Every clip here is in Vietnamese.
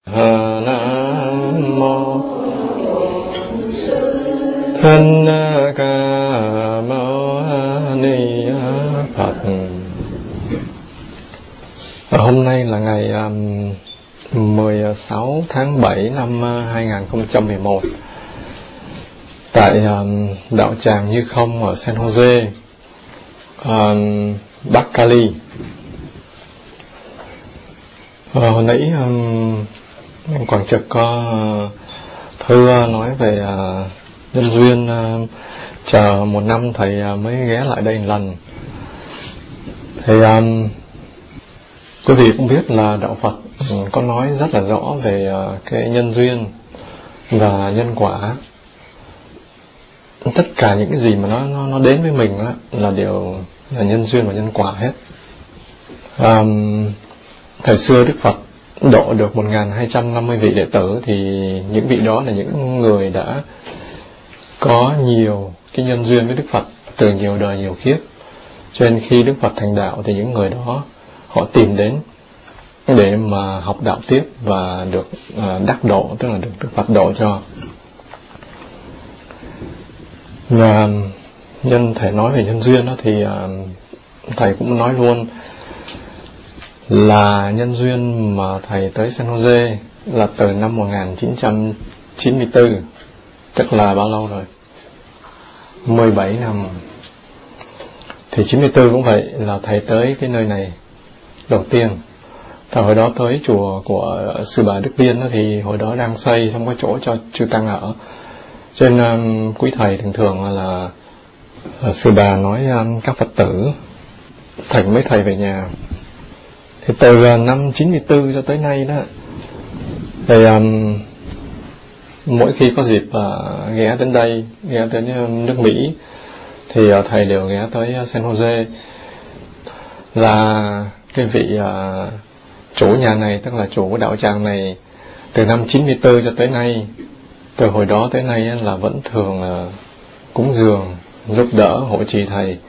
Nam mô Thích Ca Mâu Ni Phật. Hôm nay là ngày 16 tháng 7 năm 2011 tại đạo tràng Như Không ở San Jose, Bắc Cali. Hồi nãy Quảng Trực có thư nói về nhân duyên chờ một năm thầy mới ghé lại đây một lần. Thì quý vị cũng biết là đạo Phật có nói rất là rõ về cái nhân duyên và nhân quả. Tất cả những cái gì mà nó đến với mình á, là đều là nhân duyên và nhân quả hết. Thời xưa Đức Phật độ được 1.250 vị đệ tử, thì những vị đó là những người đã có nhiều cái nhân duyên với Đức Phật từ nhiều đời nhiều kiếp. Cho nên khi Đức Phật thành đạo thì những người đó họ tìm đến để mà học đạo tiếp và được đắc độ, tức là được Đức Phật độ cho. Và nhân thầy nói về nhân duyên đó, thì thầy cũng nói luôn là nhân duyên mà thầy tới San Jose là từ năm 1994, tức là bao lâu rồi? 17 năm. Thì 94 cũng vậy, là thầy tới cái nơi này đầu tiên. Thời hồi đó tới chùa của Sư Bà Đức Liên đó, thì hồi đó đang xây xong có chỗ cho chư tăng ở. Cho nên quý thầy thường là Sư Bà nói các Phật tử thỉnh mấy thầy về nhà. Thì từ năm 94 cho tới nay đó, thì mỗi khi có dịp ghé đến đây, ghé đến nước Mỹ, thì thầy đều ghé tới San Jose. Là cái vị chủ nhà này, tức là chủ của đạo tràng này, từ năm 94 cho tới nay, từ hồi đó tới nay là vẫn thường cúng dường, giúp đỡ, hộ trì thầy.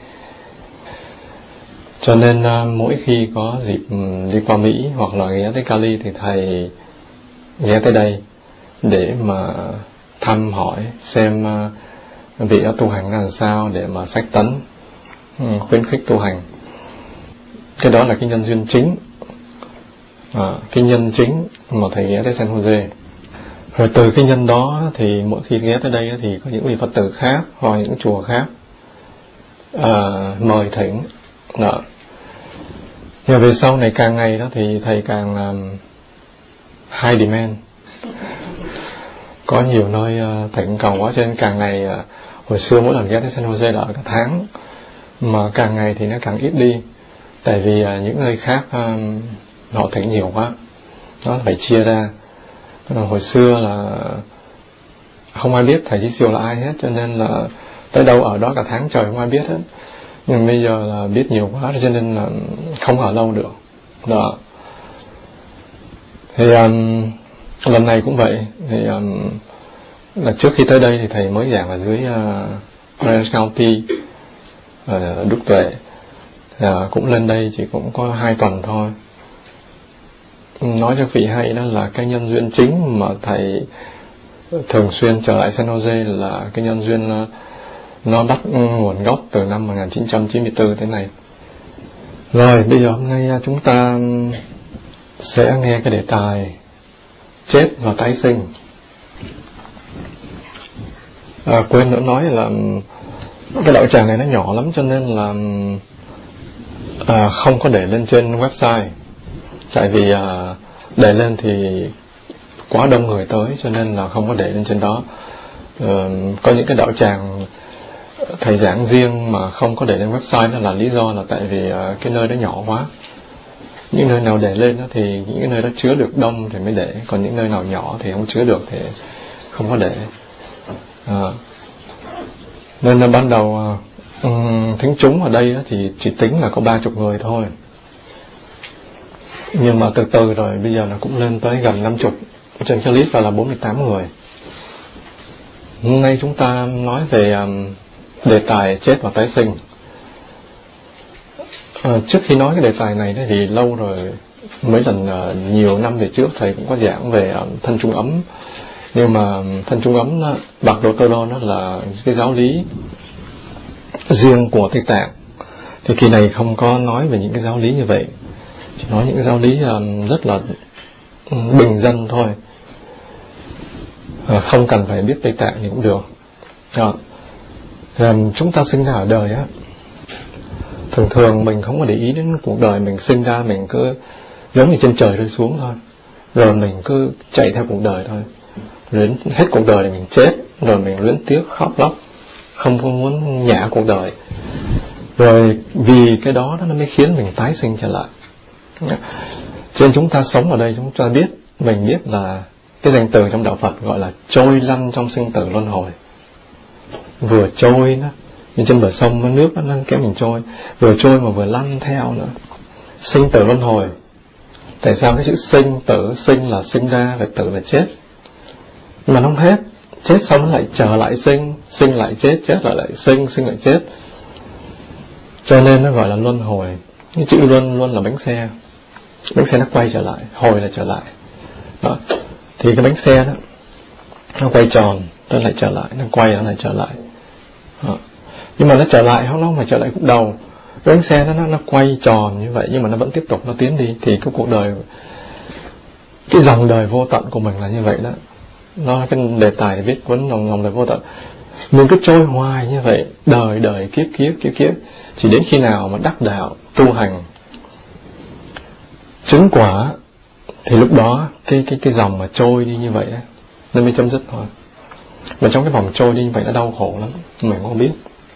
Cho nên mỗi khi có dịp đi qua Mỹ hoặc là ghé tới Cali thì thầy ghé tới đây để mà thăm hỏi xem vị đó tu hành làm sao, để mà xách tấn, khuyến khích tu hành. Cái đó là cái nhân duyên chính, cái nhân chính mà thầy ghé tới San Jose. Rồi từ cái nhân đó thì mỗi khi ghé tới đây thì có những vị Phật tử khác hoặc những chùa khác mời thỉnh đó. Nhưng về sau này càng ngày đó thì thầy càng high demand, có nhiều nơi thỉnh cầu quá, cho nên càng ngày hồi xưa mỗi lần ghé tới San Jose là cả tháng, mà càng ngày thì nó càng ít đi, tại vì những nơi khác họ thỉnh nhiều quá, nó phải chia ra. Hồi xưa là không ai biết thầy Chí Siêu là ai hết, cho nên là tới đâu ở đó cả tháng trời không ai biết hết. Nhưng bây giờ là biết nhiều quá, cho nên là không ở lâu được đó. Thì lần này cũng vậy. Thì là trước khi tới đây thì thầy mới giảng ở dưới Orange County ở Đức Tuệ. Cũng lên đây chỉ cũng có 2 tuần thôi. Nói cho vị hay đó là cái nhân duyên chính mà thầy thường xuyên trở lại San Jose là cái nhân duyên nó bắt nguồn gốc từ năm 1994 tới nay. Rồi bây giờ hôm nay chúng ta sẽ nghe cái đề tài chết và tái sinh. Quên nữa nói là cái đạo tràng này nó nhỏ lắm, cho nên là không có để lên trên website. Tại vì để lên thì quá đông người tới, cho nên là không có để lên trên đó. Có những cái đạo tràng thầy giảng riêng mà không có để lên website, đó là lý do là tại vì cái nơi đó nhỏ quá. Những nơi nào để lên đó thì những cái nơi đó chứa được đông thì mới để, còn những nơi nào nhỏ thì không chứa được thì không có để. Nên là ban đầu thính chúng ở đây thì chỉ tính là có 30 người thôi, nhưng mà từ từ rồi bây giờ nó cũng lên tới gần 50. Trên cái list là 48 người. Hôm nay chúng ta nói về đề tài chết và tái sinh. Trước khi nói cái đề tài này thì lâu rồi mấy lần nhiều năm về trước thầy cũng có giảng về thân trung ấm. Nhưng mà thân trung ấm Bạc Đồ Tô Đô nó là cái giáo lý riêng của Tây Tạng. Thì kỳ này không có nói về những cái giáo lý như vậy, chỉ nói những cái giáo lý rất là bình dân thôi, không cần phải biết Tây Tạng thì cũng được. Chúng ta sinh ra ở đời á, thường mình không có để ý đến cuộc đời mình sinh ra, mình cứ giống như trên trời rơi xuống thôi, rồi mình cứ chạy theo cuộc đời thôi, đến hết cuộc đời thì mình chết, rồi mình luyến tiếc khóc lóc, không có muốn nhả cuộc đời. Rồi vì cái đó nó mới khiến mình tái sinh trở lại. Cho nên chúng ta sống ở đây, chúng ta mình biết là cái danh từ trong đạo Phật gọi là trôi lăn trong sinh tử luân hồi. Vừa trôi đó, như trên bờ sông nước nó kéo mình trôi, vừa trôi mà vừa lăn theo nữa. Sinh tử luân hồi. Tại sao cái chữ sinh tử, sinh là sinh ra, và tử là chết. Nhưng mà nó không hết, chết xong nó lại trở lại sinh, sinh lại chết, chết lại sinh, sinh lại chết. Cho nên nó gọi là luân hồi. Cái chữ luân luôn là bánh xe nó quay trở lại, hồi là trở lại đó. Thì cái bánh xe đó nó quay tròn, nó lại trở lại, nó quay, nó lại trở lại đó. Nhưng mà nó trở lại, nó không phải trở lại khúc đầu. Cái bánh xe nó quay tròn như vậy, nhưng mà nó vẫn tiếp tục, nó tiến đi. Thì cái cuộc đời, cái dòng đời vô tận của mình là như vậy đó. Nó cái đề tài để viết cuốn dòng đời vô tận. Mình cứ trôi hoài như vậy, đời kiếp, chỉ đến khi nào mà đắc đạo tu hành chứng quả, thì lúc đó cái dòng mà trôi đi như vậy đó, nó mới chấm dứt thôi. Mà trong cái vòng trôi đi như vậy nó đau khổ lắm, mình không biết.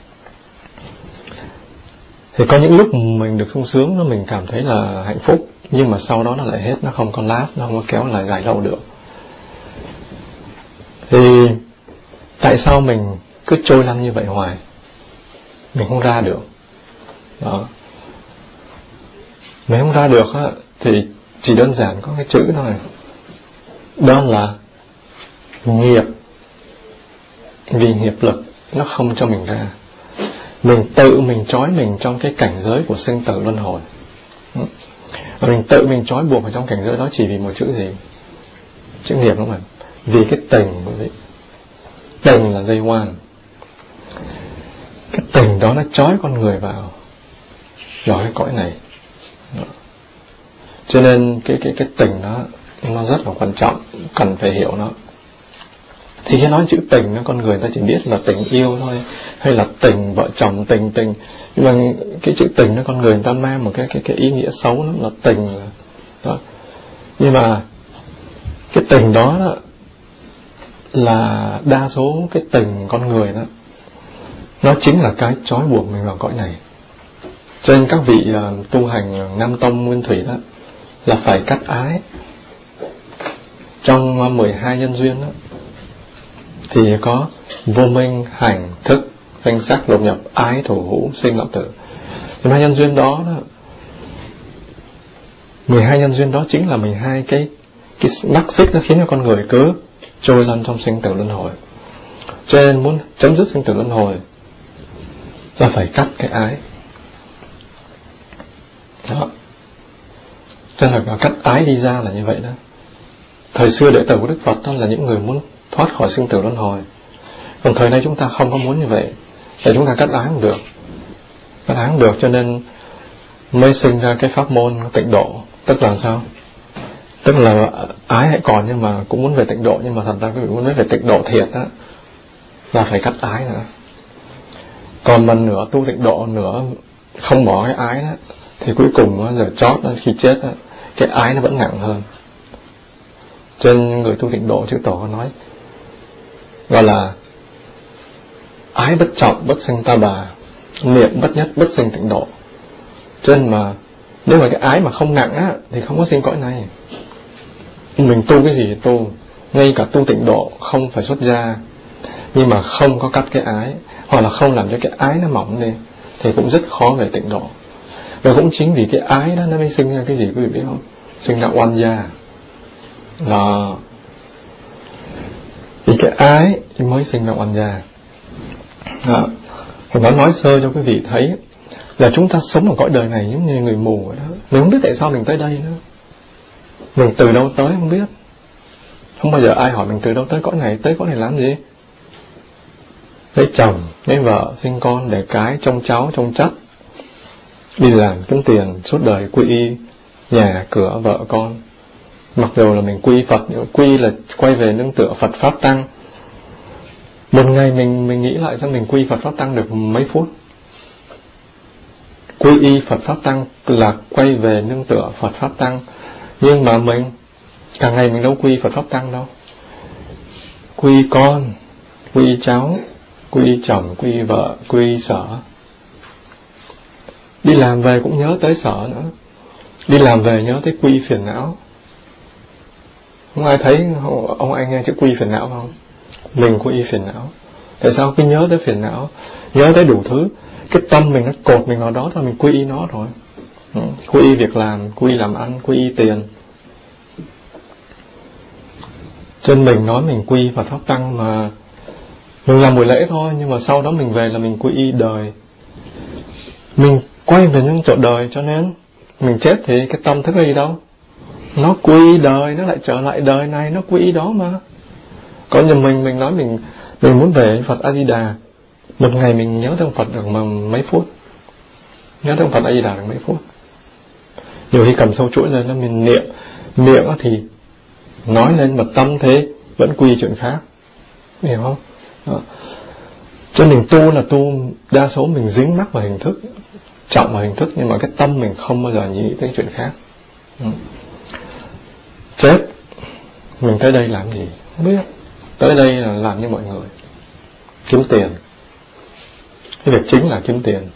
Thì có những lúc mình được sung sướng, mình cảm thấy là hạnh phúc, nhưng mà sau đó nó lại hết, nó không còn last, nó không có kéo lại dài lâu được. Thì tại sao mình cứ trôi lăn như vậy hoài, mình không ra được đó. Mình không ra được á, thì chỉ đơn giản có cái chữ thôi, đó là nghiệp. Vì nghiệp lực nó không cho mình ra, mình tự mình trói mình trong cái cảnh giới của sinh tử luân hồi. Mình tự mình trói buộc ở trong cảnh giới đó chỉ vì một chữ gì? Chữ nghiệp, đúng không? Vì cái tình, quý vị. Tình là dây quan. Cái tình đó nó trói con người vào cái cõi này. Cho nên cái tình đó nó rất là quan trọng, cần phải hiểu nó. Thì khi nói chữ tình, con người ta chỉ biết là tình yêu thôi, hay là tình vợ chồng, tình. Nhưng mà cái chữ tình con người ta mang một cái ý nghĩa xấu lắm, là tình đó. Nhưng mà cái tình đó là đa số cái tình con người đó, nó chính là cái trói buộc mình vào cõi này. Cho nên các vị tu hành Nam Tông Nguyên Thủy đó là phải cắt ái. Trong 12 nhân duyên đó thì có vô minh, hành, thức, danh sắc, lục nhập, ái, thủ, hữu, sinh, lão tử. 12 nhân duyên đó 12 nhân duyên đó chính là 12 cái mắc xích nó khiến cho con người cứ trôi lăn trong sinh tử luân hồi. Cho nên muốn chấm dứt sinh tử luân hồi là phải cắt cái ái đó. Cho nên là cắt ái đi ra là như vậy đó. Thời xưa đệ tử của Đức Phật đó là những người muốn thoát khỏi sinh tử luân hồi. Còn thời nay chúng ta không có muốn như vậy, để chúng ta cắt ái không được. Cắt ái không được, cho nên mới sinh ra cái pháp môn tịnh độ. Tức là sao? Tức là ái hãy còn, nhưng mà cũng muốn về tịnh độ. Nhưng mà thật ra quý vị muốn nói về tịnh độ thiệt đó, là phải cắt ái nữa. Còn mình nửa tu tịnh độ, nửa không bỏ cái ái đó, thì cuối cùng giờ chót khi chết đó, cái ái nó vẫn nặng hơn. Trên người tu tịnh độ, chư Tổ có nói gọi là ái bất trọng bất sinh ta bà, niệm bất nhất bất sinh tịnh độ. Cho nên mà nếu mà cái ái mà không nặng á, thì không có sinh cõi này. Mình tu cái gì thì tu, ngay cả tu tịnh độ không phải xuất gia, nhưng mà không có cắt cái ái, hoặc là không làm cho cái ái nó mỏng đi, thì cũng rất khó về tịnh độ. Và cũng chính vì cái ái đó nó mới sinh ra cái gì quý vị biết không? Sinh ra oan gia đó. Vì cái ái thì mới sinh ra oan gia đó. Và nói sơ cho quý vị thấy là chúng ta sống ở cõi đời này giống như người mù vậy đó. Mình không biết tại sao mình tới đây nữa. Mình từ đâu tới không biết. Không bao giờ ai hỏi mình từ đâu tới cõi này. Tới cõi này làm gì? Lấy chồng, lấy vợ, sinh con, đẻ cái, trông cháu, trông chất, đi làm kiếm tiền, suốt đời quy y nhà cửa vợ con. Mặc dù là mình quy Phật, quy là quay về nương tựa Phật Pháp Tăng. Một ngày mình nghĩ lại xem mình quy Phật Pháp Tăng được mấy phút. Quy y Phật Pháp Tăng là quay về nương tựa Phật Pháp Tăng. Nhưng mà mình càng ngày mình đâu quy Phật Pháp Tăng đâu. Quy con, quy cháu, quy chồng, quy vợ, quy sở. Đi làm về cũng nhớ tới sở nữa. Đi làm về nhớ tới quy phiền não. Không ai thấy ông anh nghe chữ quy phiền não không? Mình quy phiền não. Tại sao cứ nhớ tới phiền não, nhớ tới đủ thứ? Cái tâm mình nó cột mình vào đó thôi, mình quy y nó rồi. Quy y việc làm, quy y làm ăn, quy y tiền. Trên mình nói mình quy Phật Pháp Tăng mà mình làm buổi lễ thôi, nhưng mà sau đó mình về là mình quy y đời. Mình quay về những chỗ đời, cho nên mình chết thì cái tâm thức đi đâu? Nó quy đời, nó lại trở lại đời này, nó quy đó mà. Còn như mình nói mình muốn về Phật A Di Đà, một ngày mình nhớ thương Phật được mà mấy phút, nhớ thương Phật A Di Đà được mấy phút. Nhiều khi cầm sâu chuỗi lên nó mình niệm, miệng thì nói lên mà tâm thế vẫn quy chuyện khác, hiểu không? Đó. Cho nên tu là tu, đa số mình dính mắc vào hình thức, trọng vào hình thức, nhưng mà cái tâm mình không bao giờ nghĩ tới chuyện khác. Chết, mình tới đây làm gì? Không biết. Tới đây là làm như mọi người, kiếm tiền. Cái việc chính là kiếm tiền.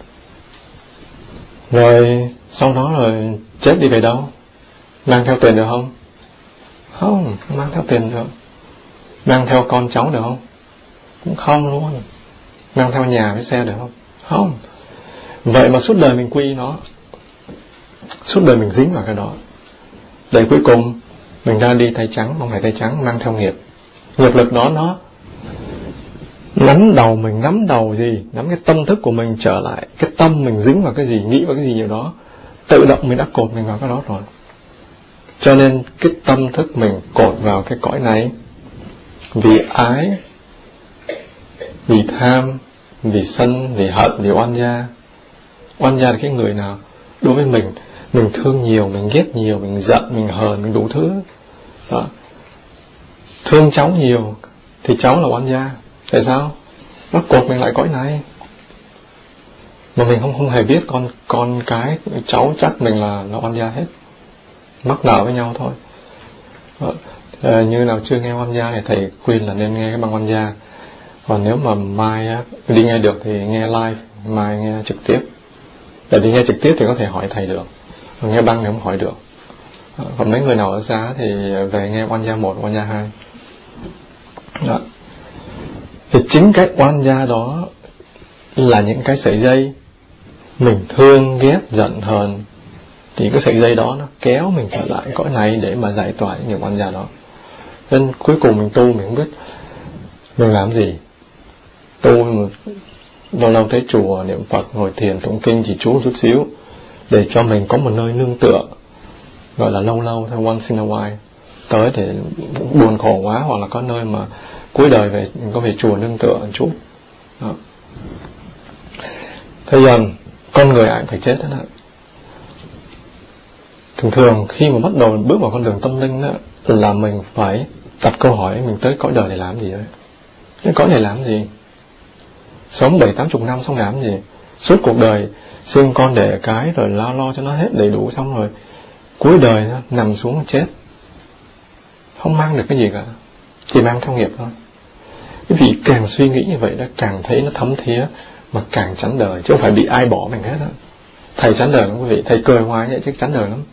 Rồi sau đó rồi chết đi về đâu? Mang theo tiền được không? Không mang theo tiền được. Mang theo con cháu được không? Cũng không luôn. Mang theo nhà với xe được không? Không. Vậy mà suốt đời mình quy nó, suốt đời mình dính vào cái đó. Để cuối cùng mình ra đi tay trắng, không phải tay trắng, mang theo nghiệp. Nghiệp lực đó nó nắm đầu mình, nắm đầu gì? Nắm cái tâm thức của mình trở lại. Cái tâm mình dính vào cái gì, nghĩ vào cái gì nhiều đó, tự động mình đã cột mình vào cái đó rồi. Cho nên cái tâm thức mình cột vào cái cõi này vì ái, vì tham, vì sân, vì hận, vì oan gia. Oan gia là cái người nào đối với mình thương nhiều, mình ghét nhiều, mình giận, mình hờn, mình đủ thứ đó. Thương cháu nhiều thì cháu là oan gia. Tại sao? Nó cột mình lại cõi này. Mà mình không hề biết con cái cháu chắc mình là oan gia hết. Mắc nợ với nhau thôi. Như nào chưa nghe oan gia thì thầy khuyên là nên nghe cái băng oan gia. Còn nếu mà mai đi nghe được thì nghe live, mai nghe trực tiếp. Để đi nghe trực tiếp thì có thể hỏi thầy được, còn nghe băng thì không hỏi được. Còn mấy người nào ở xa thì về nghe oan gia 1, oan gia 2. Đó. Thì chính cái oan gia đó là những cái sợi dây mình thương, ghét, giận, hờn. Thì cái sợi dây đó nó kéo mình trở lại cõi này để mà giải tỏa những oan gia đó. Nên cuối cùng mình tu mình không biết mình làm gì. Tu lâu lâu tới chùa niệm Phật, ngồi thiền tụng kinh chỉ chú chút xíu để cho mình có một nơi nương tựa, gọi là lâu lâu thôi, once in a while, tới để buồn khổ quá, hoặc là có nơi mà cuối đời về mình có về chùa nương tựa một chút. Đó. Thế giờ con người ai cũng phải chết hết á. Thường khi mà bắt đầu bước vào con đường tâm linh đó, là mình phải đặt câu hỏi mình tới cõi đời này làm gì đấy. Cái cõi này làm gì? Sống 70-80 năm xong làm gì? Suốt cuộc đời sinh con đẻ cái rồi lo cho nó hết đầy đủ, xong rồi cuối đời nó nằm xuống chết, không mang được cái gì cả, chỉ mang theo nghiệp thôi. Cái vị càng suy nghĩ như vậy đó, càng thấy nó thấm thía, mà càng chán đời, chứ không phải bị ai bỏ mình hết đó. Thầy chán đời lắm quý vị, thầy cười hoài vậy chứ chán đời lắm.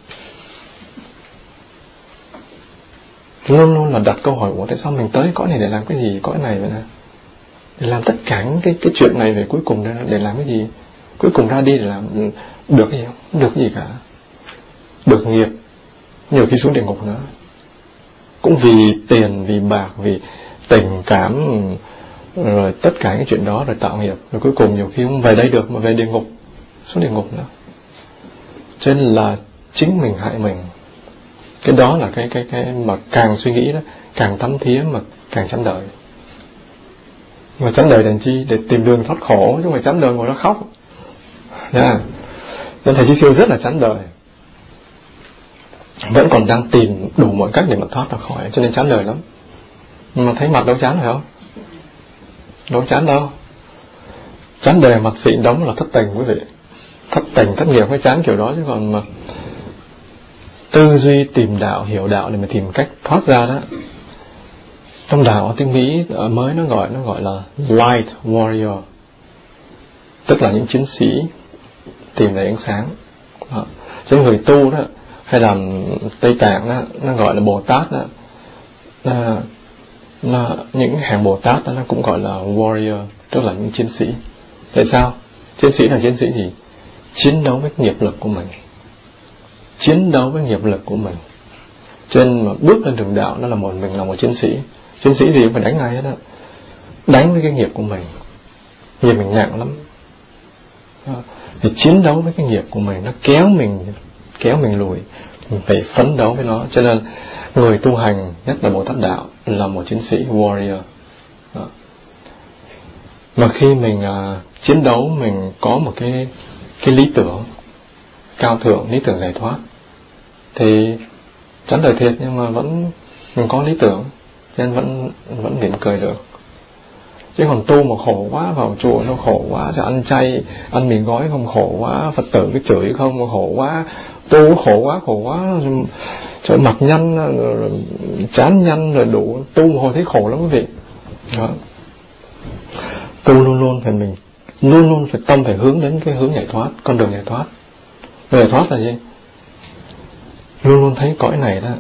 Luôn luôn là đặt câu hỏi, ủa tại sao mình tới cõi này để làm cái gì, cõi này vậy nè, để làm tất cả những cái chuyện này về cuối cùng để làm cái gì? Cuối cùng ra đi để làm được cái gì không? Không được cái gì cả. Được nghiệp, nhiều khi xuống địa ngục nữa. Cũng vì tiền, vì bạc, vì tình cảm, rồi tất cả những chuyện đó rồi tạo nghiệp, rồi cuối cùng nhiều khi không về đây được mà về địa ngục, xuống địa ngục nữa. Cho nên là chính mình hại mình. Cái đó là cái mà càng suy nghĩ đó, càng thấm thía mà càng chán đời. Mà chán đời làm chi? Để tìm đường thoát khổ, chứ không phải chán đời ngồi đó khóc nha. Nên thầy Chí Siêu rất là chán đời, vẫn còn đang tìm đủ mọi cách để mà thoát ra khỏi, cho nên chán đời lắm. Nhưng mà thấy mặt đâu chán phải không? Đâu chán đâu. Chán đời mặt xịn đóng là thất tình quý vị. Thất tình, thất nghiệp mới chán kiểu đó, chứ còn mà tư duy tìm đạo, hiểu đạo để mà tìm cách thoát ra đó. Trong đạo tiếng Mỹ mới nó gọi là light warrior, tức là những chiến sĩ tìm lấy ánh sáng. Cho người tu đó, hay là Tây Tạng đó, nó gọi là Bồ Tát đó, những hàng Bồ Tát đó, nó cũng gọi là warrior, tức là những chiến sĩ. Tại sao? Chiến sĩ là chiến sĩ gì? Chiến đấu với nghiệp lực của mình, chiến đấu với nghiệp lực của mình. Cho nên mà bước lên đường đạo, nó là mình là một chiến sĩ. Chiến sĩ gì cũng phải đánh ai hết đó, đánh với cái nghiệp của mình. Nghiệp mình nặng lắm, thì chiến đấu với cái nghiệp của mình, nó kéo mình lùi, mình phải phấn đấu với nó. Cho nên người tu hành, nhất là Bồ Tát đạo, là một chiến sĩ warrior. Mà khi mình chiến đấu, mình có một cái lý tưởng cao thượng, lý tưởng giải thoát, thì chán đời thiệt, nhưng mà mình có lý tưởng, nên vẫn mỉm cười được. Chứ còn tu mà khổ quá, vào chùa nó khổ quá, cho ăn chay, ăn mì gói không khổ quá, Phật tử cái chửi không khổ quá, tu khổ quá, trời mặt nhăn, chán nhăn rồi đủ, tu một hồi thấy khổ lắm quý vị. Đó. Tu luôn luôn phải tâm phải hướng đến cái hướng giải thoát, con đường giải thoát. Giải thoát là gì? Luôn luôn thấy cõi này đó,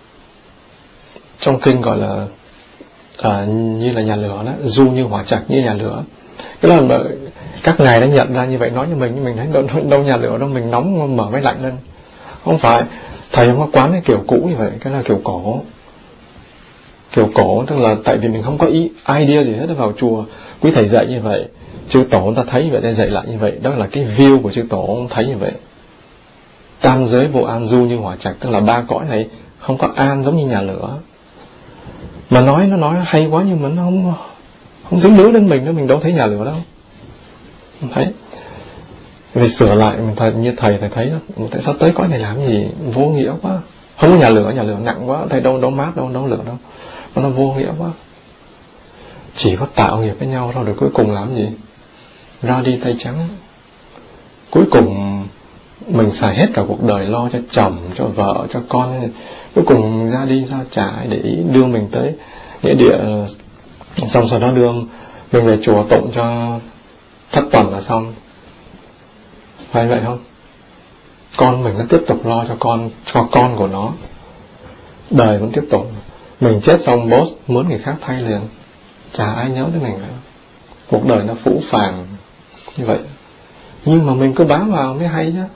trong kinh gọi là như là nhà lửa đó, du như hỏa trạch như nhà lửa. Cái là các ngài đã nhận ra như vậy, nói cho mình thấy đâu nhà lửa đâu, mình nóng mở máy lạnh lên. Không phải, thầy không có quán cái kiểu cũ như vậy, cái là kiểu cổ. Kiểu cổ tức là tại vì mình không có idea gì hết, vào chùa quý thầy dạy như vậy, chư tổ người ta thấy vậy, ta dạy lại như vậy, đó là cái view của chư tổ thấy như vậy. Tam giới vô an du như hỏa trạch, tức là ba cõi này không có an giống như nhà lửa. Mà nó nói hay quá, nhưng mà nó không dính líu đến mình nữa, mình đâu thấy nhà lửa đâu. Không thấy. Vì sửa lại mình như thầy thấy đó, tại sao tới cõi này làm gì, vô nghĩa quá. Không có nhà lửa nặng quá, thầy đâu mát đâu lửa đâu, nó vô nghĩa quá. Chỉ có tạo nghiệp với nhau thôi, rồi cuối cùng làm gì? Ra đi tay trắng. Cuối cùng mình xài hết cả cuộc đời lo cho chồng, cho vợ, cho con, cuối cùng ra đi sao chả ai để ý, đưa mình tới nghĩa địa, xong sau đó đưa mình về chùa tụng cho thất tuần là xong. Phải vậy không? Con mình nó tiếp tục lo cho con của nó, đời vẫn tiếp tục. Mình chết xong boss muốn người khác thay liền, chả ai nhớ tới mình nữa. Cuộc đời nó phũ phàng như vậy, nhưng mà mình cứ bám vào mới hay chứ.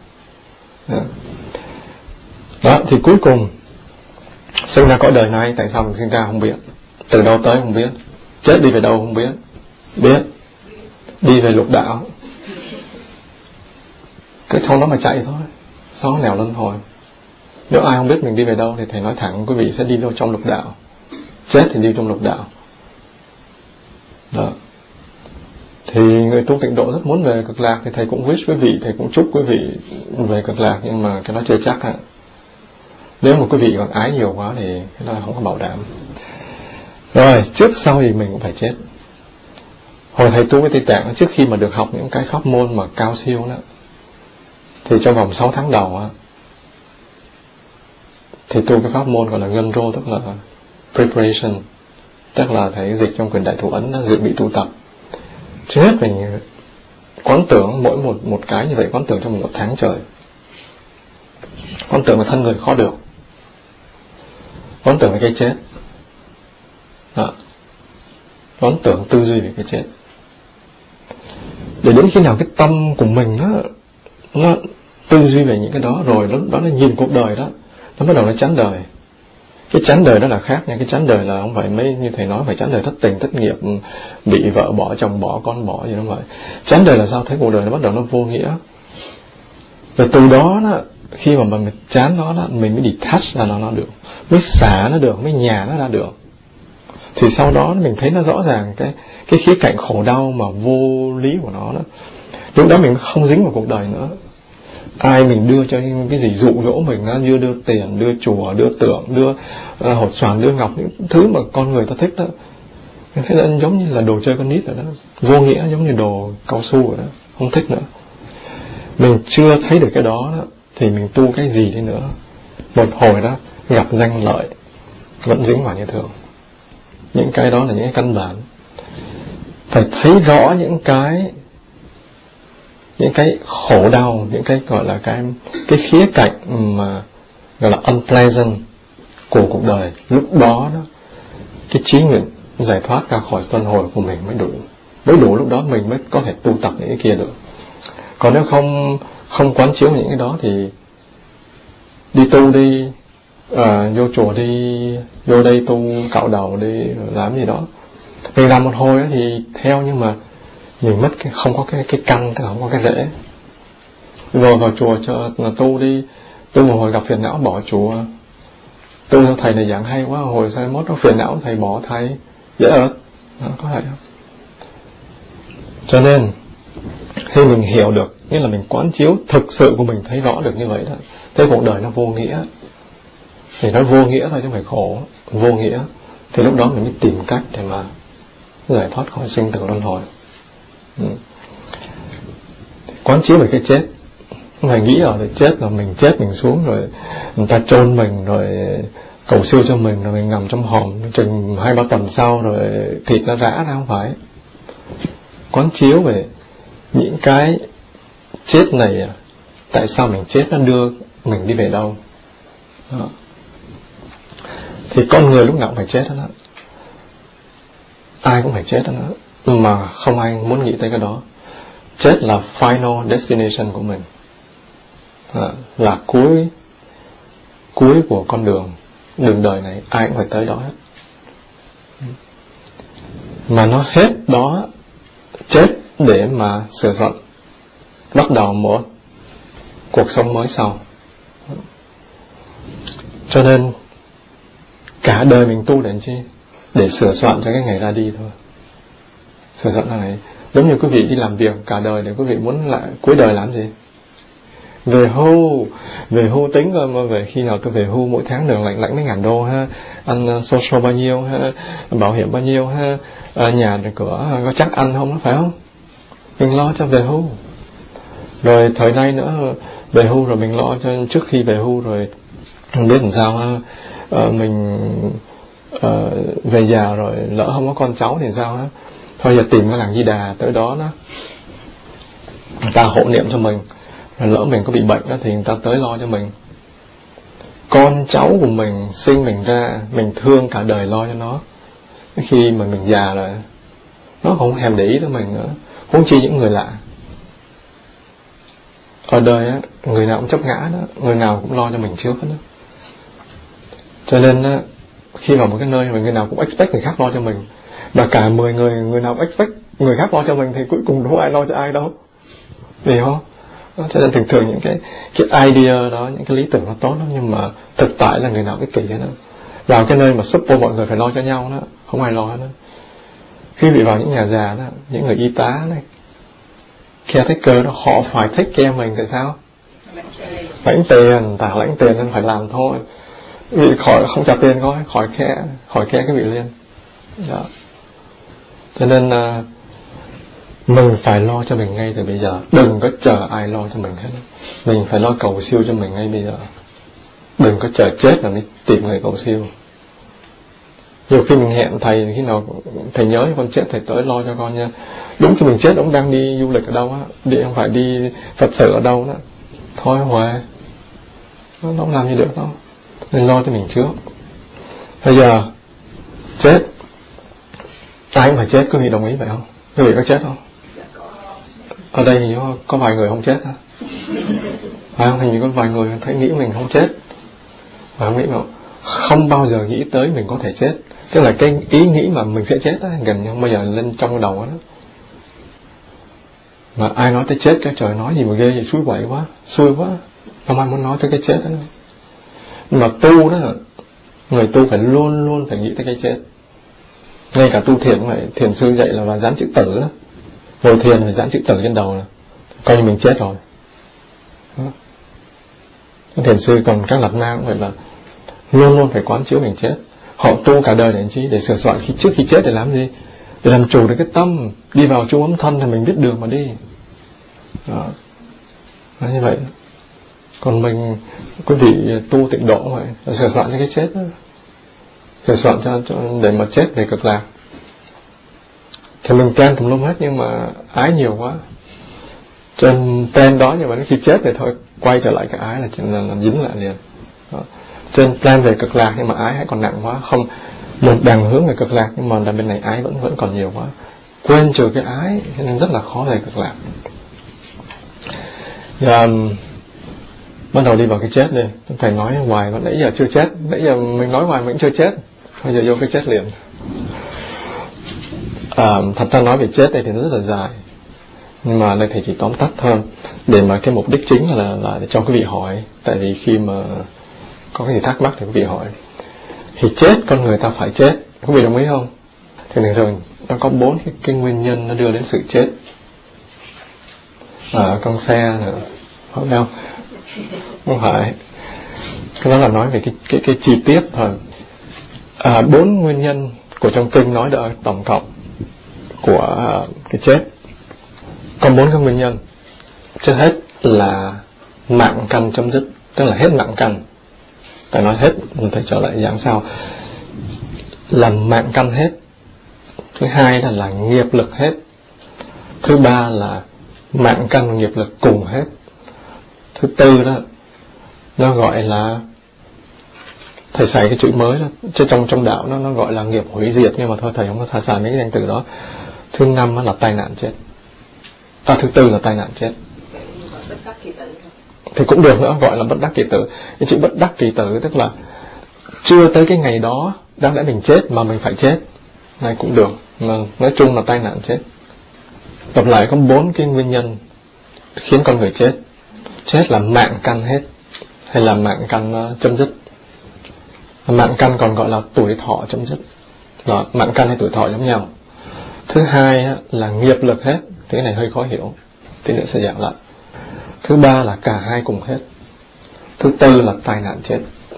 Đó, thì cuối cùng sinh ra cõi đời này, tại sao mình sinh ra không biết, từ đâu tới không biết, chết đi về đâu không biết, đi về lục đạo, cứ trong đó mà chạy thôi, sau đó lèo lên hồi. Nếu ai không biết mình đi về đâu thì thầy nói thẳng quý vị sẽ đi đâu trong lục đạo, chết thì đi trong lục đạo. Đó. Thì người tu tịnh độ rất muốn về cực lạc, thì thầy cũng wish quý vị, thầy cũng chúc quý vị về cực lạc, nhưng mà cái đó chưa chắc ạ. Nếu mà quý vị còn ái nhiều quá thì cái đó không có bảo đảm. Rồi, trước sau thì mình cũng phải chết. Hồi thầy tu với Tây Tạng, trước khi mà được học những cái pháp môn mà cao siêu đó, thì trong vòng 6 tháng đầu á, thì tu cái pháp môn gọi là ngân rô, tức là preparation, tức là thầy dịch trong quyển Đại Thủ Ấn, dự bị tu tập. Trước hết mình quán tưởng mỗi một cái như vậy, quán tưởng trong 1 tháng trời. Quán tưởng là thân người khó được, quán tưởng về cái chết. Đó. Quán tưởng tư duy về cái chết, để đến khi nào cái tâm của mình nó tư duy về những cái đó rồi, đó là nhìn cuộc đời đó, nó bắt đầu nó chán đời. Cái chán đời đó là khác nha. Cái chán đời là không phải mấy như thầy nói phải chán đời thất tình thất nghiệp, bị vợ bỏ, chồng bỏ, con bỏ gì đó vậy. Chán đời là sao? Thấy cuộc đời nó bắt đầu nó vô nghĩa. Rồi từ đó khi mà mình chán nó đó, mình mới detach là nó được, mới xả nó được, mới nhả nó ra được. Thì sau đó mình thấy nó rõ ràng cái khía cạnh khổ đau mà vô lý của nó đó. Lúc đó mình không dính vào cuộc đời nữa. Ai mình đưa cho cái gì dụ dỗ mình, nó đưa tiền, đưa chùa, đưa tượng, đưa hột xoàn, đưa ngọc, những thứ mà con người ta thích đó, mình thấy nó giống như là đồ chơi con nít rồi đó, vô nghĩa, giống như đồ cao su rồi đó, không thích nữa. Mình chưa thấy được cái đó, thì mình tu cái gì đi nữa, một hồi đó gặp danh lợi vẫn dính vào như thường. Những cái đó là những cái căn bản. Phải thấy rõ những cái khổ đau, những cái gọi là cái khía cạnh mà gọi là unpleasant của cuộc đời. Lúc đó cái chí nguyện giải thoát ra khỏi luân hồi của mình mới đủ. Lúc đó mình mới có thể tu tập những cái kia được. Còn nếu không quán chiếu những cái đó thì đi tu đi, vô chùa đi, vô đây tu cạo đầu đi, làm gì đó. Mình làm một hồi thì theo, nhưng mà mình mất không có cái căn, không có cái rễ. Rồi vào chùa tu đi, tu một hồi gặp phiền não bỏ chùa. Tu theo thầy này giảng hay quá, hồi sai mốt nó phiền não thầy bỏ thầy, dễ ợt, có thể không? Cho nên khi mình hiểu được, nghĩa là mình quán chiếu thực sự của mình, thấy rõ được như vậy đó, thấy cuộc đời nó vô nghĩa, thì nó vô nghĩa thôi chứ không phải khổ, vô nghĩa, thì lúc đó mình mới tìm cách để mà giải thoát khỏi sinh tử luân hồi. Quán chiếu về cái chết, không phải nghĩ ở chết là mình chết mình xuống rồi người ta chôn mình rồi cầu siêu cho mình, rồi mình nằm trong hòm chừng 2-3 tuần sau rồi thịt nó rã ra, không phải. Quán chiếu về những cái chết này, tại sao mình chết, nó đưa mình đi về đâu đó. Thì con người lúc nào cũng phải chết đó, ai cũng phải chết đó, mà không ai muốn nghĩ tới cái đó. Chết là final destination của mình, là cuối của con đường đời này, ai cũng phải tới đó hết. Mà nó hết đó, chết để mà sửa soạn, bắt đầu một cuộc sống mới sau. Cho nên cả đời mình tu để chi? Để sửa soạn cho cái ngày ra đi thôi. Sửa soạn này giống như quý vị đi làm việc cả đời, để quý vị muốn lại cuối đời làm gì? Về hưu tính rồi, mà về khi nào tôi về hưu, mỗi tháng được lãnh mấy ngàn đô ha, ăn social bao nhiêu ha, bảo hiểm bao nhiêu ha, nhà cửa có chắc ăn không, phải không? Mình lo cho về hưu. Rồi thời nay nữa về hưu rồi mình lo cho trước khi về hưu, rồi không biết làm sao ha, mình về già rồi lỡ không có con cháu thì sao ha, thôi giờ tìm cái làng Di Đà tới đó người ta hộ niệm cho mình, rồi lỡ mình có bị bệnh đó thì người ta tới lo cho mình. Con cháu của mình sinh mình ra, mình thương cả đời lo cho nó, khi mà mình già rồi nó không thèm để ý tới mình nữa, huống chi những người lạ. Ở đời á, người nào cũng chấp ngã đó, người nào cũng lo cho mình trước hết đó. Cho nên á, khi vào một cái nơi mà người nào cũng expect người khác lo cho mình, và cả 10 người nào cũng expect người khác lo cho mình, thì cuối cùng đâu ai lo cho ai đâu, hiểu không? Cho nên thường những cái idea đó, những cái lý tưởng nó tốt lắm, nhưng mà thực tại là người nào ích kỷ hết đó. Vào cái nơi mà support mọi người phải lo cho nhau đó, không ai lo hết đó. Khi bị vào những nhà già đó, những người y tá này, caretaker đó, họ phải take care mình. Tại sao? Lãnh tiền nên phải làm thôi. Vì không trả tiền thôi, khỏi care cái vị liên đó. Cho nên mình phải lo cho mình ngay từ bây giờ, đừng có chờ ai lo cho mình hết. Mình phải lo cầu siêu cho mình ngay bây giờ, đừng có chờ chết là mới tìm người cầu siêu. Nhiều khi mình hẹn thầy, khi nào thầy nhớ con chết thầy tới lo cho con nha. Đúng khi mình chết ông đang đi du lịch ở đâu á, không phải đi Phật sự ở đâu đó, thôi hoài nó không làm gì được đâu, nên lo cho mình trước. Bây giờ chết, ai cũng phải chết, quý vị đồng ý vậy không? Quý vị có chết không? Ở đây thì có vài người không chết hả? Phải không? Hình như có vài người thấy nghĩ mình không chết, và không bao giờ nghĩ tới mình có thể chết. Tức là cái ý nghĩ mà mình sẽ chết đó, gần như không bao giờ lên trong đầu đó. Mà ai nói tới chết, cái trời nói gì mà ghê vậy, xui quậy quá, xui quá. Không ai muốn nói tới cái chết đó. Nhưng mà tu đó, người tu phải luôn luôn phải nghĩ tới cái chết. Ngay cả tu thiền cũng vậy. Thiền sư dạy là dán chữ tử đó. Ngồi thiền phải dán chữ tử trên đầu là coi như mình chết rồi đó. Thiền sư còn các lạt ma cũng vậy, là luôn luôn phải quán chiếu mình chết. Họ tu cả đời để làm chi? Để sửa soạn trước khi chết để làm gì? Để làm chủ được cái tâm. Đi vào trung ấm thân thì mình biết đường mà đi đó. Đó, như vậy. Còn mình, quý vị tu tịnh độ vậy, sửa soạn cho cái chết đó. Sửa soạn cho để mà chết về cực lạc. Thì mình plan tùm lum hết, nhưng mà ái nhiều quá. Cho nên plan đó, nhưng mà đến khi chết thì thôi quay trở lại cái ái là dính lại liền đó. Cho nên plan về cực lạc, nhưng mà ái hãy còn nặng quá. Không, một đằng hướng về cực lạc, nhưng mà là bên này ái vẫn còn nhiều quá. Quên trừ cái ái, cho nên rất là khó về cực lạc. Bắt đầu đi vào cái chết đi. Thầy nói hoài mà nãy giờ chưa chết. Nãy giờ mình nói hoài mình chưa chết. Bây giờ vô cái chết liền. Thật ra nói về chết đây thì nó rất là dài, nhưng mà đây thầy chỉ tóm tắt thôi. Để mà cái mục đích chính là để cho quý vị hỏi. Tại vì khi mà có cái gì thắc mắc thì quý vị hỏi. Thì chết, con người ta phải chết, quý vị đồng ý không? Thì thường nó có 4 cái nguyên nhân nó đưa đến sự chết. Con xe nữa, phải không? Không phải. Cái đó là nói về cái chi tiết thôi. 4 nguyên nhân của trong kinh nói được tổng cộng của cái chết. Có 4 cái nguyên nhân. Trước hết là mạng căn chấm dứt, tức là hết mạng căn. Phải nói hết, mình phải trở lại dạng sao? Là mạng căn hết. Thứ hai là nghiệp lực hết. Thứ ba là mạng căn và nghiệp lực cùng hết. Thứ tư đó, nó gọi là, thầy xài cái chữ mới đó, chứ trong đạo nó gọi là nghiệp hủy diệt, nhưng mà thôi thầy không có xài mấy cái danh từ đó. Thứ năm là tai nạn chết. Thứ tư là tai nạn chết. Thì cũng được nữa, gọi là bất đắc kỳ tử. Cái chữ bất đắc kỳ tử tức là chưa tới cái ngày đó đáng lẽ mình chết mà mình phải chết, này cũng được. Mà nói chung là tai nạn chết. Tập lại có 4 cái nguyên nhân khiến con người chết. Chết là mạng căn hết, hay là mạng căn chấm dứt. Mạng căn còn gọi là tuổi thọ chấm dứt. Đó, mạng căn hay tuổi thọ giống nhau. Thứ hai là nghiệp lực hết. Thì cái này hơi khó hiểu, tí nữa sẽ giảng lại. Thứ ba là cả hai cùng hết. Thứ tư là tai nạn chết.